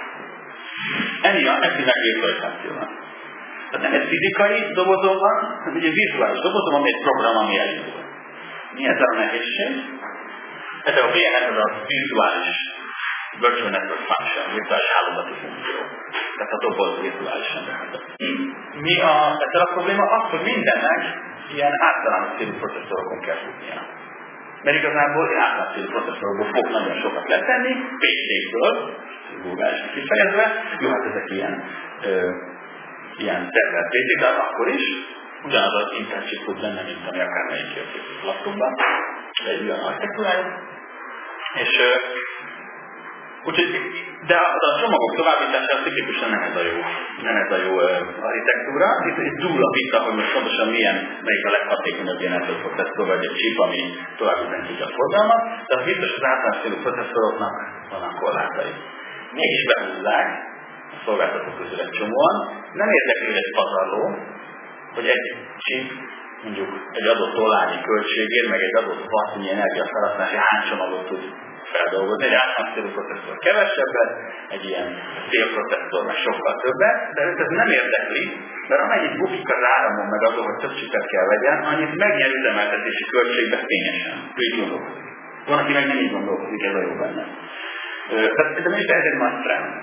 Ennyi a ennyi megvirtualizációnak. Tehát nem egy fizikai dobozom van, hanem egy virtuális dobozom, ami egy program, ami elindul. Mi ez a nehézség? Ez a bé en es, ez a virtuális Virtual Network Function, virtuális hálózati funkció. Tehát a doboz virtuálisan. Mi a, ezzel a probléma az, hogy mindennek ilyen általános célú processzorokon kell futnia. Mert igazából általános célú processzorokból fog nagyon sokat letenni, pé cé-kből, vulgárisan kifejezve, jó, hát ezek ilyen, ö, ilyen tervelt pé cé-k, de akkor is ugyanaz az internetchip tud lenni, mint ami akármelyik kiadott laptopban, de egy olyan architektúrája. És ö, úgyhogy, de a, a csomagok továbbítása tipikusan nem ez a jó, nem ez a jó uh, architektúra. Itt, itt dúl a vita, hogy most pontosan milyen, melyik a leghatékonyabb ilyen network processzor, vagy egy chip, ami továbbítani tudja a forgalmat, de az biztos az általános célú processzoroknak vannak korlátai. Mégis behúzzák a szolgáltatók közül egy csomóan, nem érdekli egy pazarló, hogy egy chip, mondjuk egy adott dollárnyi költségért, meg egy adott wattnyi energiafelhasználási hány csomagot tud feldolgozni. Egy általános célú processzor kevesebbet, egy ilyen célprocesszor meg sokkal többet, de őt ez nem érdekli, mert amennyit bukik az áramon meg azon, hogy több csipet kell vegyen, annyit megnyer üzemeltetési költségbe fényesen. Ő így gondolkodik. Van, aki meg nem így gondolkodik, ez a jó benne. De mégis ez egy nagy trend.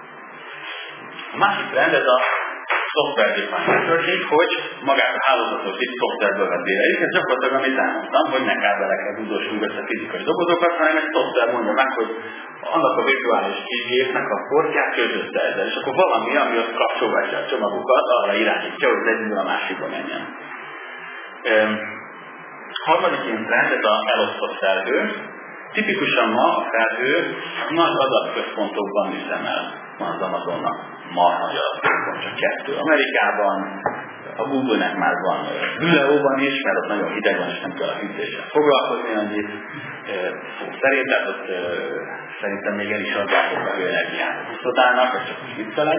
A másik trend ez a software defined networking, hogy magát a hálózatot itt szoftverből vezéreljük. Ez gyakorlatilag, amit elmondtam, hogy ne kábelekkel dudósunk össze fizikai dobozokat, hanem egy szoftver mondja meg, hogy annak a virtuális kisgépnek a portját közötte ezzel, és akkor valami, ami ott kapcsolgatja a csomagokat, arra irányítja, hogy egyről a másikba menjen. Üm, harmadik ilyen trend, ez a elosztott felhő. Tipikusan ma a felhő nagy adatközpontokban üzemel. Van az Amazonnak marha nagy adatközpont, csak kettő. Amerikában, a Google-nek már van Hüleóban is, mert ott nagyon hideg van, és nem kell a hűtéssel foglalkozni annyit. Szó szerint, tehát ott szerintem még el is adják a hőenergiát a huszodának, ez csak most viccelek.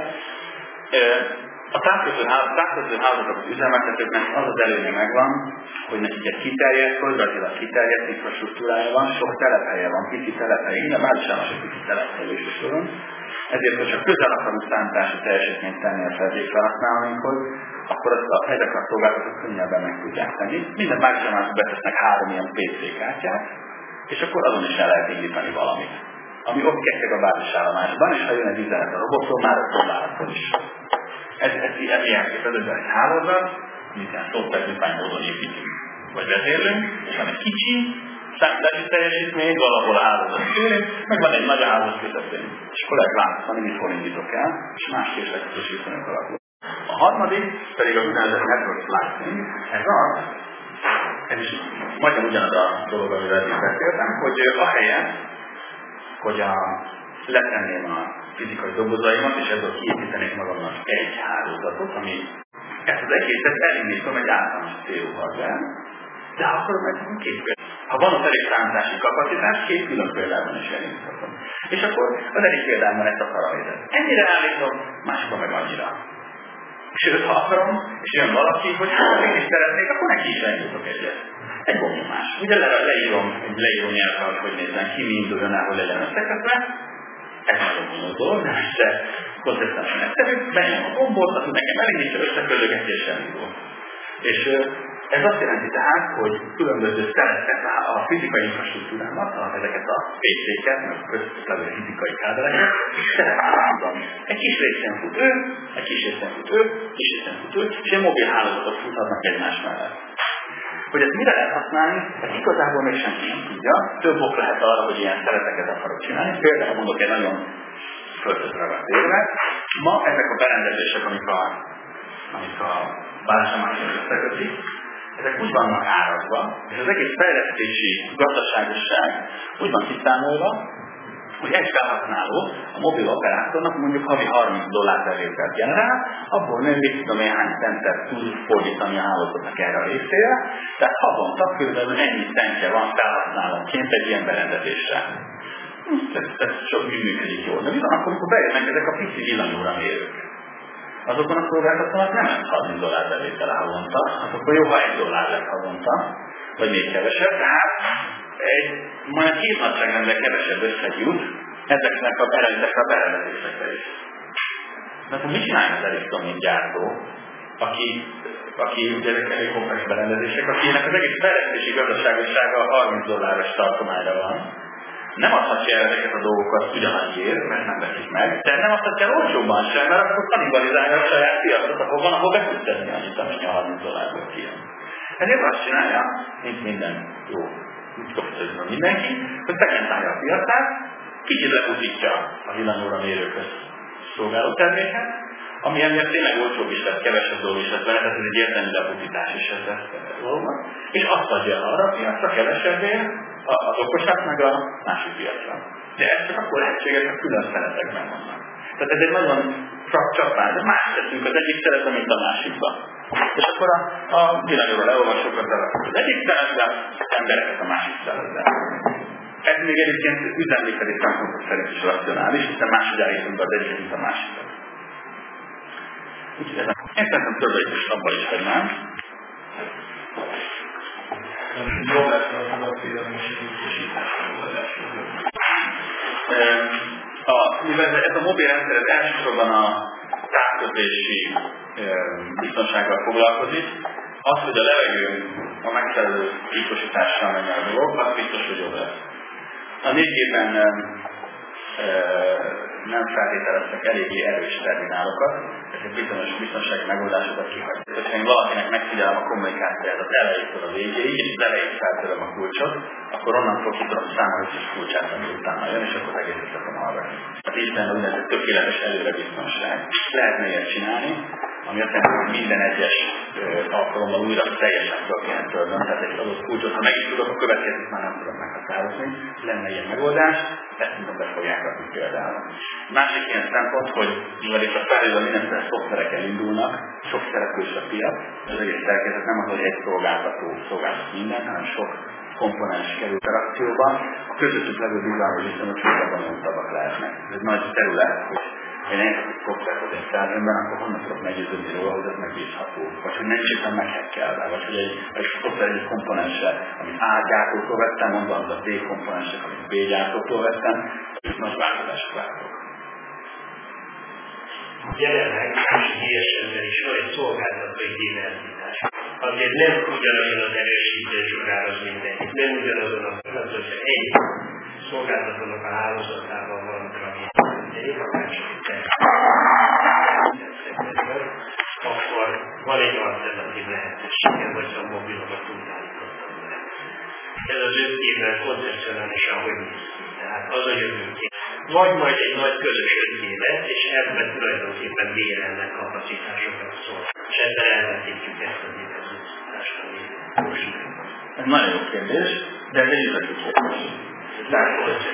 A távközlő hálózatok üzemeltetőknek az az előnye megvan, hogy nekik egy kiterjedt, földrajzilag kiterjedt infrastruktúrája van, sok telephelye van, pici telephelye, de már is állás egy pici telephelye is soron. Ezért, hogyha közel akarunk számítási teljesítményt tenni a felhőfelhasználóinkhoz, akkor azt a, ezek a szolgáltatók könnyebben meg tudják tenni. Minden mágysánál betesznek három ilyen pé cé kártyát, és akkor azon is el lehet indítani valamit. Ami ott ketteg a bázisállomásban, és ha jön egy üzenet a robotról, már a szolgálattól is. Ez, ez, ez ilyen képzelőben egy hálózat, amit ilyen szoftver-defined módon építünk, vagy vezérlünk, és van egy kicsi számítási teljesítmény, valahol a hálózat szélén, meg van egy nagy hálózat közepén. És akkor lehet látszani, mit hol indítok el, és más készletes viszonyok alakul. A harmadik pedig az úgynevezett network slicing. Ez az, ez is majdnem ugyanaz a dolog, amivel eddig beszéltem, hogy ahelyett, hogy a, letenném a fizikai dobozaimat, és ebből kiépítenék magamnak egy hálózatot, ami ezt az egészet elindítom egy általános célú hardware, de akkor meg két példában. Ha van az elég számítási kapacitás, két külön példában is elindíthatom. És akkor az egyik példában ezt akar rajzat. Ennyire állítom, máskor meg annyira. Sőt, ha akarom, és jön valaki, hogy hát én is szeretnék, akkor neki is elindítok egyet. Egy gomnyomás. Ugye le, leírom egy leíró nyelvvel, hogy nézzen ki, mi induljon el, hogy legyen összekötve. Ez nagyon bonyolult dolog, de se konceptuálisan egyszerű. Benyom a gombot, az nekem elindítja összeközögetéssel indul. És ez azt jelenti tehát, hogy különböző szereteket a fizikai infrastruktúrának, ezeket a pé cé-ket, meg a közöttevő fizikai kábeleket, szeretem egy kis részen fut ő, egy kis részen fut ő, kis részen fut ő, és egy mobil hálózatot futhatnak egymás mellett. Hogy ezt mire lehet használni, ezt igazából még senki nem tudja. Több ok lehet arra, hogy ilyen szereteket akarok csinálni. Például mondok egy nagyon földözre vett érvet. Ma ezek a berendezések, amik a, amik a bálásomáson összekötik, ezek úgy vannak árazva, és az egész fejlesztési gazdaságosság úgy van kiszámolva, hogy egy felhasználó a mobil operátornak mondjuk havi harminc dollár bevételt generál, abból nem mit tudom én hány centet tud fordítani a hálózatnak erre a részére, tehát havonta körülbelül ennyi centje van felhasználóként egy ilyen berendezésre. Ez, ez sok működik jól. De mi van akkor, amikor bejönnek ezek a pici villanyóra mérők? Azokon a szolgáltatónak nem lesz harminc dollár bevétel havonta, azokon jó, ha egy dollár lesz havonta, vagy még kevesebb, tehát egy majd két nagyságrendben kevesebb összeg jut ezeknek a berendezésekre a berendezésekre is. De akkor mit csinálja az elektronik gyártó, aki, aki ugye ezek elég komplex berendezések, akinek az egész fejlesztési gazdaságossága harminc dolláros tartományra van, nem adhatja el ezeket a dolgokat ugyanannyiért, mert nem veszik meg, de nem adhatja el olcsóbban sem, mert akkor kanibalizálja a saját piacot, ahol van, ahol be tud tenni annyit, amennyi a harminc dollárból kijön. Ezért azt csinálja, mint minden jó, úgy kapcsolatban mindenki, hogy szegmentálja a piacát, kicsit leputítja a villanyóra mérőkhöz szolgáló terméket, ami emiatt tényleg olcsóbb is lesz, kevesebb dolog is lesz vele, tehát ez egy értelmi leputítás is ez lesz dologban, és azt adja arra a piacra kevesebbért az okosát meg a másik piacra. De ez csak akkor lehetséges, hogy külön szeretekben vannak. Tehát ez egy nagyon csapás, de más teszünk az egyik szeretbe, mint a másikba. És akkor a, a villanyóra leolvasókat berakjuk az egyik szeretbe, az embereket a másik szeretbe. Ez még egyébként üzemlékezés szempontok szerint is racionális, hiszen máshogy állítunk be az egyiket, mint a másikat. Úgyhogy ezen én szerintem többet is abban is hagynám. Jó lesz a hozzáférelmi segítésításról. Mivel ez a mobil rendszer ez elsősorban a távközlési biztonsággal foglalkozik, az, hogy a levegő a megfelelő biztosítással menjen a dolog, az biztos, hogy jobb lesz. A négy G-ben nem feltételeztek eléggé erős terminálokat, ezért bizonyos biztonsági megoldásokat kihagytak. Ha én valakinek megfigyelem a kommunikációját az elejétől a végéig, és az elejét feltöröm a kulcsot, akkor onnantól ki tudom számolni, hogy kulcsát, ami utána jön, és akkor az egészet tudom hallgatni. Hát így lenne úgynevezett tökéletes előre biztonság. Lehetne ilyet csinálni, ami azt jelenti, hogy minden egyes alkalommal újra teljesen fel kéne tölteni, tehát egy adott kulcsot, ha meg is tudok, a következőt már nem tudom meghatározni. Lenne ilyen megoldás, ezt tudom be fogják adni például. Másik ilyen szempont, hogy mivel itt a felülről mindenféle szoftverek elindulnak, sok szereplős a piac, az egész szerkezet nem az, hogy egy szolgáltató szolgáltat minden, hanem sok komponens kerül interakcióba, a közöttük levő bizalmi viszonyok sokkal bonyolultabbak lehetnek. Ez egy nagy terület, hogy én elkezdek szoftvert egy szervemben, akkor honnan tudok meggyőződni róla, hogy ez megbízható. Vagy hogy nem csupán meghekkelve, vagy hogy egy, egy szoftver egy komponense, amit A gyártótól vettem, mondva az a B komponensek, amit B gyártótól vettem, és nagy változások látok. Jelenleg most G S M-ben is van egy szolgáltatói diverzitás. Azért nem ugyanazon az erősítés során az mindenki, nem ugyanazon az, az hogyha egy szolgáltatónak a hálózatában van valami egy a második akkor van egy alternatív lehetősége, hogy a mobilokat tudálítottam le. Ez az öt évvel koncepcionálisan hogy néz ki. Tehát az a jövőkép. Vagy majd egy nagy közös öt évet, és ebben tulajdonképpen bérelnek kapacitásokat szól. És ebben elvetítjük ezt a diverzitást, ami most. Ez nagyon jó kérdés, de ez egy üzleti kérdés. Tehát,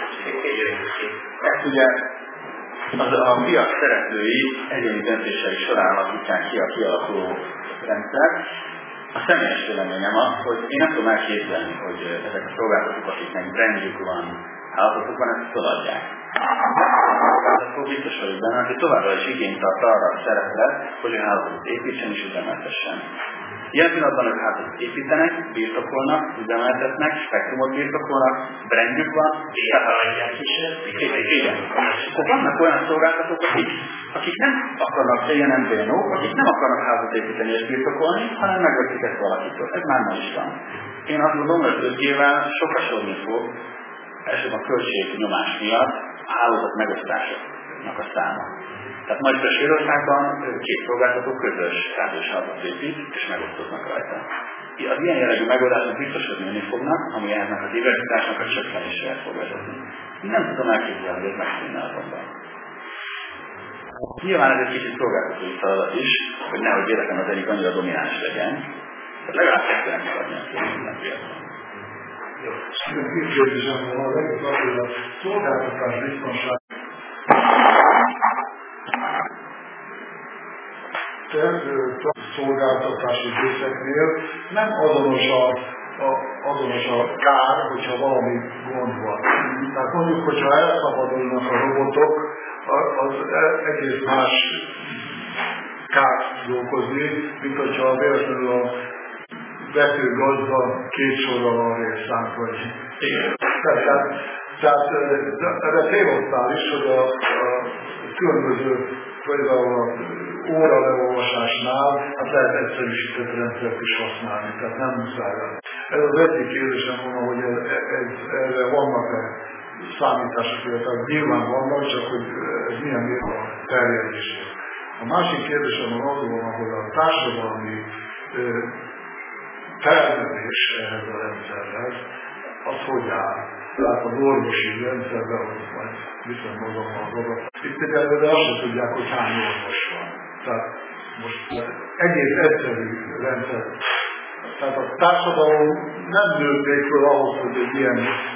ezt ugye az a piac szereplői egyéni döntései során alakítják ki a kialakuló rendszer. A személyes véleményem az, hogy én nem tudom elképzelni, hogy ezek a szolgáltatók, akiknek brandjük van, állapotok van, ezt feladják. Akkor biztos vagyok benne, hogy továbbra is igényt tart arra a szerepre, hogy a hálózatot építsen és üzemeltessen. Ilyen pillanatban ők hálózatot építenek, birtokolnak, üzemeltetnek, spektrumot birtokolnak, brandjük van, és elhagyják is ezt. Igen. Akkor vannak olyan szolgáltatók, akik, akik nem akarnak ilyen em vé en ó-k, akik nem akarnak hálózatot építeni és birtokolni, hanem megveszik ezt valakitől. Ez már ma is van. Én azt gondolom, hogy öt G-vel sokasodni fog, elsősorban a költségnyomás miatt a hálózat megosztásoknak a száma. Tehát majd Svédországban két szolgáltató közös rádiós hálózatot épít, és megosztoznak rajta. Az ilyen jellegű megoldások biztos, hogy nőni fognak, ami ennek a diverzitásnak a csökkenésére fog vezetni. Nem tudom elképzelni, hogy ez megszűnne azonban. Nyilván ez egy kicsit szolgáltatói feladat is, hogy nehogy véletlen az egyik annyira domináns legyen. Tehát legalább kettőnek kell adni a két minden piacon. Jó. Két kérdésem van, az egész az, hogy a szolgáltatás biztonság szolgáltatási részeknél nem azonos a, a, azonos a kár, hogyha valami gond van. Tehát mondjuk, hogyha elszabadulnak a robotok, az egész más kárt tud okozni, mint hogyha véletlenül a vető gazda két sorral arrébb szánt vagy. Tehát, tehát erre céloztál is, hogy a, a különböző, például a óraleolvasásnál hát lehet egyszerűsített rendszert is használni, tehát nem muszáj. Ez az egyik kérdésem volna, hogy ez, ez, erre vannak-e számítások, tehát nyilván vannak, csak hogy ez milyen mérve a terjedését. A másik kérdésem az volna, hogy a társadalmi tervezés ehhez a rendszerhez, az hogy áll? Tehát az orvosi rendszerben, hogy majd viszont mozom az orvos. Itt egyelőre azt sem tudják, hogy hány orvos van. Tehát most egész egyszerű rendszer. Tehát a társadalom nem nőtt még föl ahhoz, hogy egy ilyen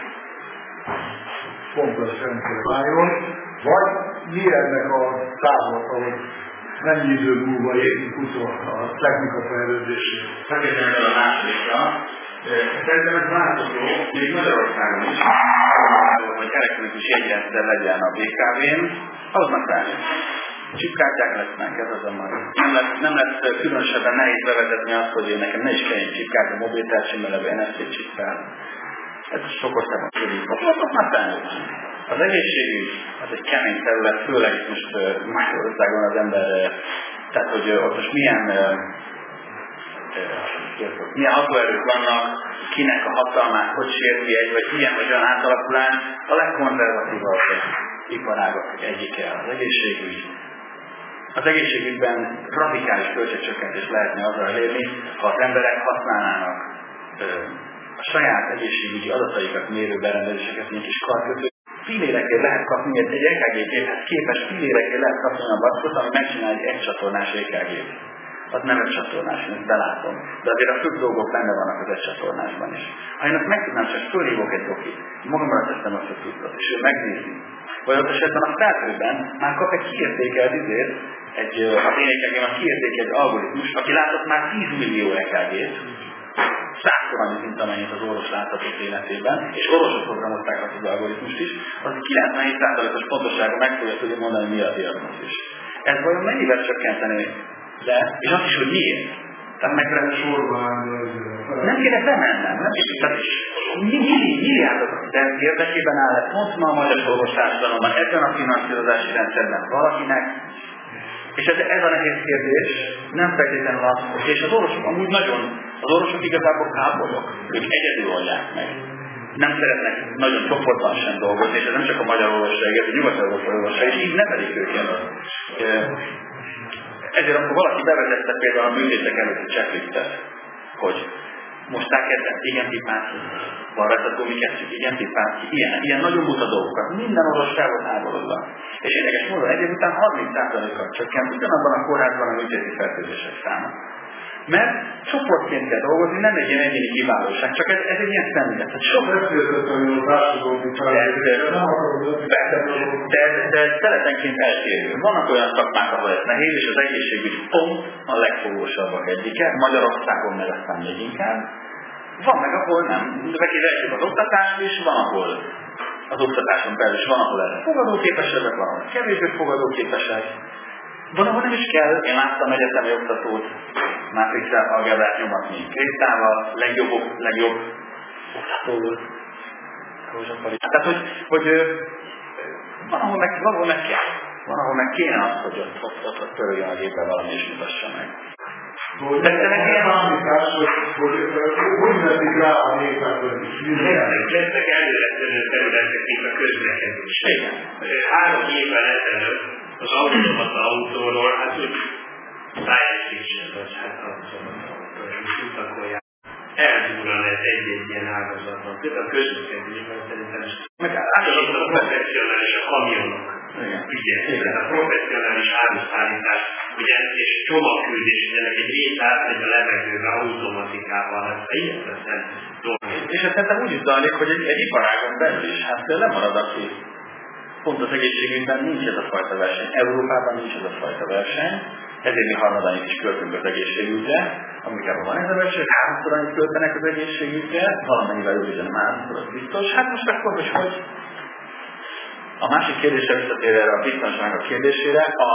komplex rendszer álljon, vagy mi ennek a távlata, hogy mennyi idő múlva érik utol a technika fejlődését. Feltétlenül a másodikra. Szerintem ez változó, még Magyarországon is, hogy elektronikus jegyrendszer legyen a bé ká vén, aznak rájön. Csipkártyák lesznek, ez az a majd. Nem lesz, nem lesz különösebben nehéz bevezetni azt, hogy én nekem ne is kell egy csipkártya mobiltárcsim, mert en ef cé csippel. Ez sok országban tudjuk. Ott már felnőtt. Az egészségügy, az egy kemény terület, főleg most Magyarországon az ember, tehát hogy ott most milyen milyen hatóerők vannak, kinek a hatalmát, hogy sérti egy, vagy milyen vagy olyan átalakulás, a legkonzervatívabb iparágak egyike az egészségügy. Az egészségügyben radikális költségcsökkentést lehetne azzal elérni, ha az emberek használnának ö, a saját egészségügyi adataikat mérő berendezéseket, mint kis karkötő. Fillérekért lehet kapni, egy é ká gé-képhez képes fillérekért lehet kapni a vackot, ami megcsinál egy egycsatornás é ká gét. Az nem egy csatornás, én ezt belátom. De azért a főbb dolgok benne vannak az egy csatornásban is. Ha én azt meg tudnám, csak fölhívok egy dokit, magamra teszem azt a tudtat, és ő megnézi. Vagy ott esetben a feltőben már kap egy kiértékelt izért, egy, az én é ká gém kiértékel egy algoritmus, aki látott már tíz millió é ká gét, százszor annyi, mint amennyit az orvos láthatott életében, és orvosok programozták azt az algoritmust is, az kilencvenhét százalékos pontossága meg fogja tudni mondani, mi a diagnózis. Ez vajon mennyivel csökkenteni? De, és azt is, hogy miért? Tehát meg lehet sorban, nem kéne bemennem, nem? Tehát milliárdok érdekében áll, pont ma a magyar orvostársadalomban, ebben a finanszírozási rendszerben valakinek, és ez, ez a nehéz kérdés, nem feltétlenül az, és az orvosok amúgy nagyon, az orvosok igazából kábolyok, ők egyedül oldják meg. Nem szeretnek nagyon csoportban sem dolgozni, és ez nem csak a magyar orvosság, ez a nyugat-európai orvosság, és így nevelik őket. Ezért akkor valaki bevezette például a műtétek előtti checklistet, hogy most már kezdett, igen tippát ki, van rajta gumi kettőt, igen tippát ki, ilyen, ilyen nagyon buta dolgokat. Minden orvos fel volt háborodva. És érdekes módon egy év után harminc százalékkal csökkent ugyanabban a kórházban a műtéti fertőzések száma. Mert csoportként kell dolgozni, nem egy ilyen egyéni kiválóság, csak ez, ez egy ilyen szemlélet. Sok de, de szeretenként eltérő. Vannak olyan szakmák, ahol ez nehéz, és az egészségügy pont a legfogósabbak egyike, Magyarországon meg aztán még inkább. Van meg, ahol nem. Vekélejtjük az oktatást is, van, ahol az oktatáson belül is van, ahol erre fogadóképesebbek, van, ahol kevésbé fogadóképesek. Van, ahol nem is kell. Én láttam egyetemi oktatót, mátrixát, algebrát nyomatni krétával, legjobb, legjobb oktató volt. Tehát, hogy, hogy van, ahol meg, van, ahol meg kell. Van, ahol meg kéne az, hogy ott, ott, ott, ott törüljön a gépbe valami és mutassa meg. De te meg ilyen számítás, hogy hogy veszik rá a népet, hogy lesznek előretlenül területek, mint a közlekedés. Három évvel ezelőtt az automata autóról, hát úgy tájészítsen, vagy hát automata autóról, utakolják. eldurran ez egy-egy ilyen ágazatban. Például a közlekedésben szerintem meg ágazatban a professzionális a kamionok. Ugye, a professzionális áruszállítás, ugye, és csomagküldés, ennek egy rész átmegy a levegőbe automatikával, hát hihetetlen dolog. És ezt szerintem úgy is zajlik, hogy egy, egy iparágon belül is, hát lemarad, aki pont az egészségügyben nincs ez a fajta verseny. Európában nincs ez a fajta verseny, ezért mi harmadányit is költünk az egészségügyre, Amerikában van ez a verseny, háromszor annyit költenek az egészségügyre, valamennyivel jobb, ugyan háromszor, az biztos. Hát most akkor, hogy hogy? A másik kérdésre visszatérve erre a biztonságok kérdésére, a,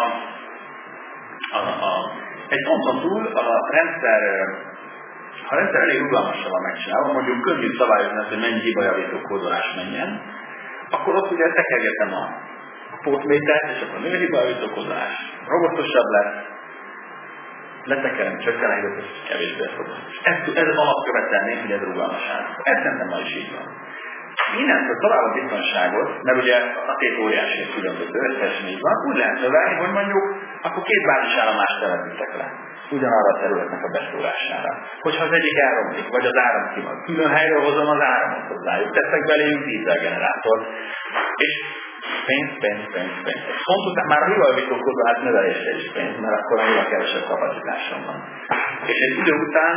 a, a, egy ponton túl a rendszer, ha a rendszer elég rugalmasan van megcsinálva, mondjuk könnyű szabályozni, hogy mennyi hibajavító kódolás menjen, akkor ott ugye tekergetem a pótmétert, és akkor nő a hibajavító kódolás robotosabb lesz, letekerem, csökken a hibajavító, és kevésbé robotos. Ez, ez alapkövetelné, hogy ez rugalmaság. Ez szerintem ma is így van. Innentől tovább a biztonságot, mert ugye a tét óriási különböző, összesen így van, úgy lehet növelni, hogy mondjuk akkor két bázisállomást telepítek le. Ugyanarra a területnek a beszólására. Hogyha az egyik elromlik, vagy az áram kimag, külön helyről hozom az áramot hozzájuk, teszek beléjük dízelgenerátort, és pénz, pénz, pénz, pénz. Pont után már a hibajavító kódolás növelésre is pénz, mert akkor annyira kevesebb kapacitásom van. És egy idő után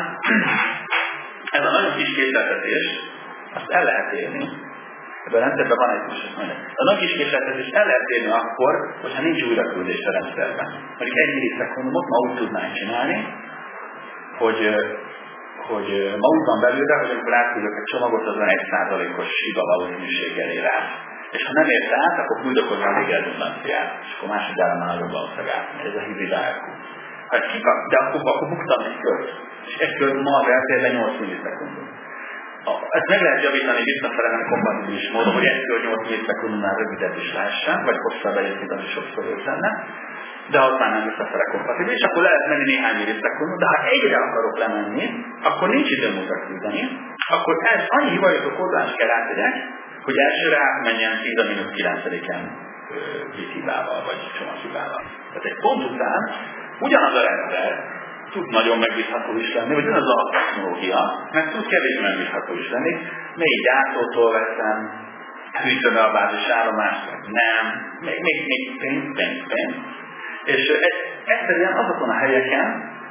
ez a nagyon kis készletetés, azt el lehet érni. Ebben a rendszerben van egy most, mondja. A nagy kis készletetést el lehet érni akkor, hogyha nincs újraküldés a rendszerben. Mondjuk egy millisekundumot ma úgy tudnánk csinálni, hogy, hogy ma úgy van belőle, hogy amikor átküldök egy csomagot, azon egy százalékos hiba valószínűséggel ér át. És ha nem ért át, akkor küldökozni a még redundanciát. És akkor másodjára már nagyobb valószínűleg átmegy. Ez a hibrid árakú. Ha egy kikap, de akkor, akkor buktam egy kört. És egy kört ma az eltérve nyolc millisekundum. Ezt meg lehet javítani visszafele nem kompatibilis módon, hogy egy nyolc millisekundumnál rövidebb is lehessen, vagy hosszabb egyébként, ami sokszor őt lenne, de az már nem visszafele kompatibilis, akkor lehet menni néhány millisekundum, de ha egyre akarok lemenni, akkor nincs időm újra küldeni, akkor ez annyi hibajutó kódolást kell átegyek, hogy elsőre átmenjen tíz a mínusz kilencediken hibával, vagy csomaghibával. Tehát egy pont után ugyanaz a rendszer tud nagyon megbízható is lenni, vagy ugyanaz a technológia, mert tud kevésbé megbízható is lenni. Még gyártótól veszem, hűtöm a bázis állomást, vagy nem, még, még, még pénz, pénz, pénz. És egyszerűen azokon a helyeken,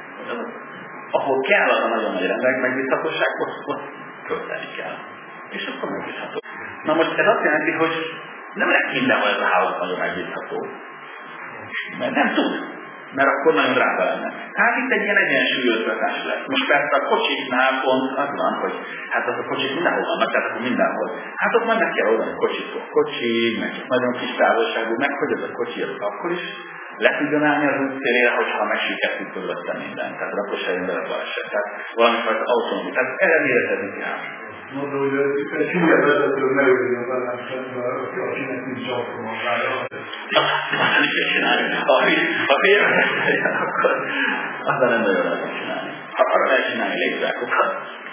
ahol kell az a nagyon nagy rendszer megbízhatóság, ott, ott költeni kell. És akkor megbízható. Na most ez azt jelenti, hogy nem lesz mindenhol ez a hálózat nagyon megbízható. Mert nem tud. Mert akkor nagyon drága lenne. Hát itt egy ilyen egyensúlyozgatás lesz. Most persze a kocsiknál pont az van, hogy hát az a kocsik mindenhol vannak, tehát akkor mindenhol. Hát ott már meg kell oldani kocsitól kocsig, meg nagyon kis távolságú, meg hogy ez a kocsi az akkor is le tudjon állni az út szélére, hogyha megsükettük körülötte mindent. Tehát akkor se jön vele baleset. Tehát valamifajta autonómi. Tehát erre méretezni kell. Mondom, hogy egy hülye vezető ne jöjjön a belemszerbe, akinek nincs automatája. Azt nem kell csinálni. Ha hülye vezető, akkor azzal nem nagyon lehet csinálni. Ha arra lehet csinálni légzákokat.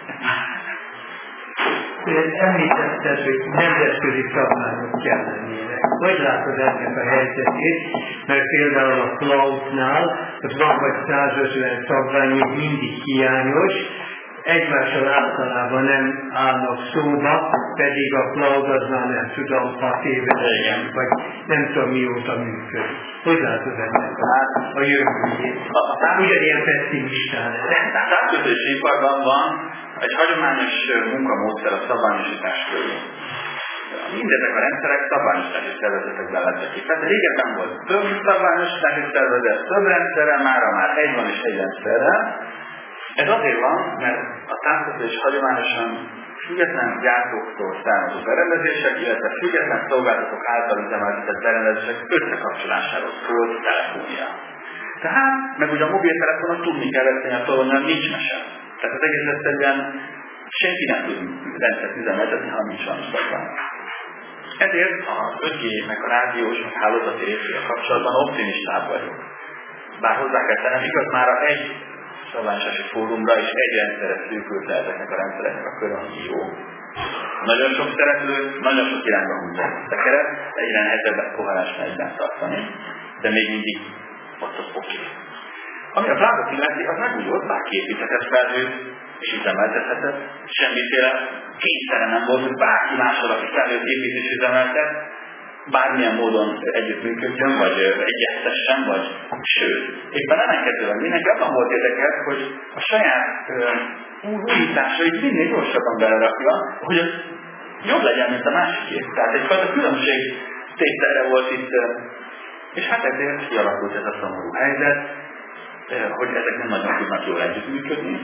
Említetted, hogy nemzetközi szabványok kell lennének. Hogy látod ennek a helyzetét? Mert például a cloudnál, ott van vagy százötven szabvány, hogy mindig hiányos, egymással általában nem állnak szóba, pedig a cloud az már nem tudom, hat éve, vagy nem tudom mióta működik. Hogy látod ennek a, a jövőjét? Ugyanilyen pessimistán. A távközlési iparban van egy hagyományos munkamódszer a szabványosítás körül. Mindezek a rendszerek szabványosítási szervezetekben lettek ki. Tehát régebben volt több szabványosítási szervezet, több rendszerre, mára már egy van és egy rendszerre. Ez azért van, mert a távközlés hagyományosan független gyártóktól származó berendezések, illetve független szolgáltatók által üzemeltetett berendezések összekapcsolásáról szólt telefónia. Tehát, meg ugye a mobiltelefonon tudni kellett, hogy a toronyán nincs mese. Tehát az egész egyszerűen senki nem tud rendszert üzemeltetni, ha nincs valami szabvány. Ezért az öt G-nek a rádiós, meg hálózati részével kapcsolatban optimistább vagyok. Bár hozzá kell tennem, igaz már egy szabványosási fórumra és egy rendszerre szűkült le ezeknek a rendszereknek a kör, ami jó. Nagyon sok szereplő, nagyon sok irányba húzza ezt a keret, egyre nehezebb koherensben egyben tartani, de még mindig ott az oké. Okay. Ami a cloudot illeti, az megújult, bár kiépíthetett felhő, és üzemeltethetett. Semmiféle kényszere nem volt, hogy bárki mással, aki felnőtt épít és üzemeltet, bármilyen módon együttműködjön, vagy egyeztessen, vagy sőt, éppen ellenkezőleg mindenki abban volt érdekelt, hogy a saját újításait minél gyorsabban belerakja, hogy az jobb legyen, mint a másikét. Tehát egyfajta különbség tételre volt itt, és hát ezért kialakult ez a szomorú helyzet, hogy ezek nem nagyon tudnak jól együttműködni.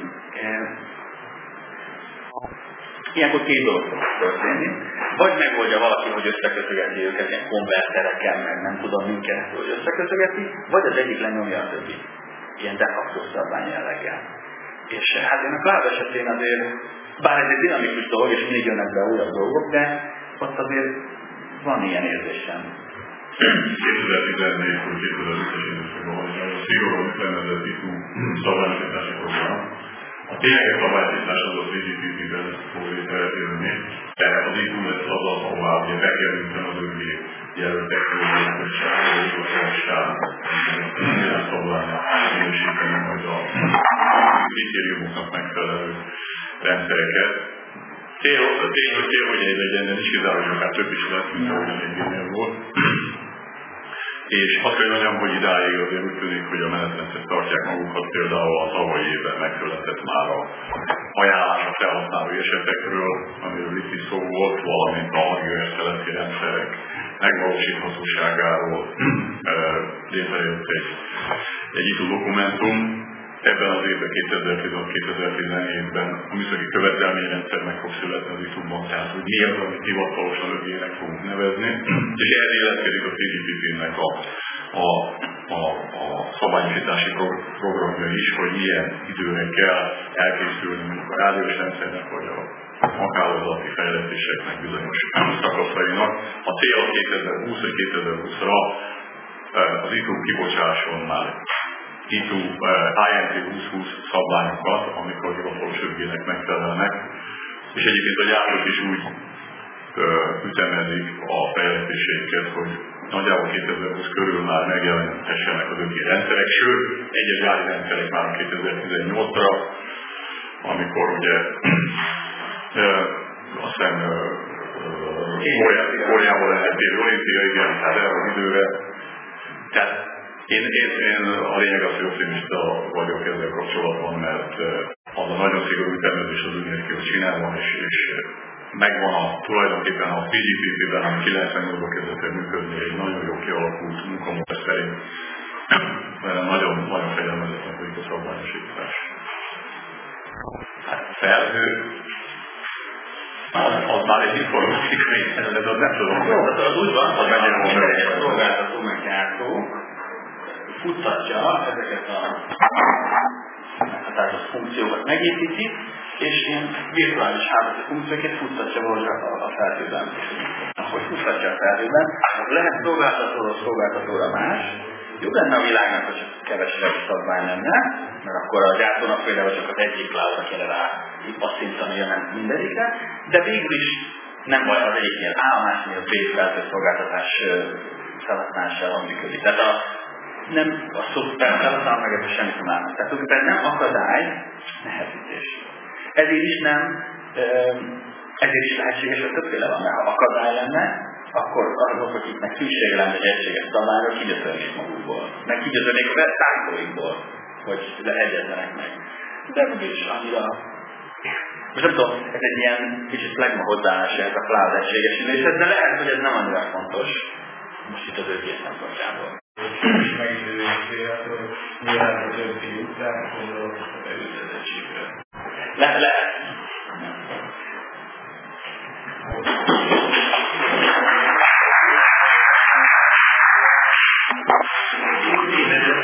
Ilyenkor két dolog szokott történni. Vagy megoldja valaki, hogy összekötögeti őket ilyen konvertereken, meg nem tudom minket, hogy összekötögeti, vagy az egyik lenyomja a többi. Ilyen de facto szabvány jelleggel. És hát én a cloud esetén azért, bár ez egy dinamikus dolog, és mindig jönnek be újabb dolgok, de ott azért van ilyen érzésem. kétezer-tizennégy-től kétezer-húszas időszakban nagyon szigorúan ütemezett i té u szabványosítási program. A tényleges szabályosítás az a cé gé pé té-ben fog létrejönni, tehát az i té u lesz az az, ahová ugye bekerülten az övé jelöltekről, hogy sárgózósással ilyen szabványra minősíteni majd a kritériumoknak megfelelő rendszereket. Cél, a tény, hogy cél, hogy egy legyen, de nincs kizárólag, akár több is lesz, mint ahogyan egyénél volt. És azt kell mondjam, hogy idáig azért úgy tűnik, hogy a menetrendet tartják magukat, például a tavalyi évben megszületett már a ajánlás a felhasználói esetekről, amiről itt is szó volt, valamint a hagyóes szeleti rendszerek megvalósíthatóságáról létrejött egy, egy i té u dokumentum. Ebben az évben kétezer-tizenhat-kétezer-tizenhétben a műszaki követelményrendszernek fog születni az i té u-ban, tehát hogy mi az, amit hivatalosan övének fogunk nevezni, és ehhez illeszkedik a cé gé pé té-nek a, a, a, a szabályosítási programja is, hogy milyen időre kell elkészülni mondjuk a rádiós rendszernek, vagy a maghálózati fejlesztéseknek bizonyos szakaszainak. A cél a kétezer-húsz vagy kétezer-húszra az i té u kibocsásson már i té u i en té húsz-húsz szabványokat, amikor hivatalos övének megfelelnek, és egyébként a gyártók is úgy ö, ütemezik a fejlesztéseiket, hogy nagyjából kétezer-húsz körül már megjelenhessenek az övé rendszerek, sőt, egyes gyári rendszerek már kétezer-tizennyolcra, amikor ugye ö, azt hiszem Kóreából lehet érni olimpiai, igen, tehát erre az időre. Tehát Én, én, én a lényeg az, hogy optimista vagyok ezzel kapcsolatban, mert az a nagyon szigorú ütemezés az úgy néz ki, hogy csinálva, és, és megvan a, tulajdonképpen a cé gé pé té-ben, ami kilencvennyolcban kezdett el működni, egy nagyon jó kialakult munkamódszer szerint nagyon, nagyon fegyelmezetlen folyik a szabványosítás. Hát felhő, az, az már egy informatikai, ez az nem tudom. Jó, az úgy van, hogy minden szolgáltató meggyártó futtatja ezeket a meghatározott funkciókat megépíti, és ilyen virtuális hálózati funkciókat futtatja valahogy a felhőben. Ahogy futtatja a felhőben, az lehet szolgáltatóról szolgáltatóra más. Jó lenne a világnak, hogy csak kevesebb szabvány lenne, mert akkor a gyártónak például csak az egyik cloudra kell rá passzintani mindegyikre, de végül is nem baj az egyiknél A, a másiknél B felhő szolgáltatás felhasználásával működik. Tehát a nem a szoftver felhasznál meg ebben semmit nem állnak. Tehát tulajdonképpen nem akadály, nehezítés. Ezért is nem, ezért is lehetséges, hogy többféle van, mert ha akadály lenne, akkor azok, akiknek szüksége lenne egy egységes szabályra, kigyötörnék magukból. Meg kigyötörnék a websájtóikból, hogy lehegyezzenek meg. De mégis annyira... Most nem tudom, ez egy ilyen kicsit flegma hozzáállás ez a cloud egységesüléshez, de lehet, hogy ez nem annyira fontos. Most itt az ötlet szempontjából. Megidőzésére, nyilván az övé után gondolok az előzetettségre. Lehet, lehet. Én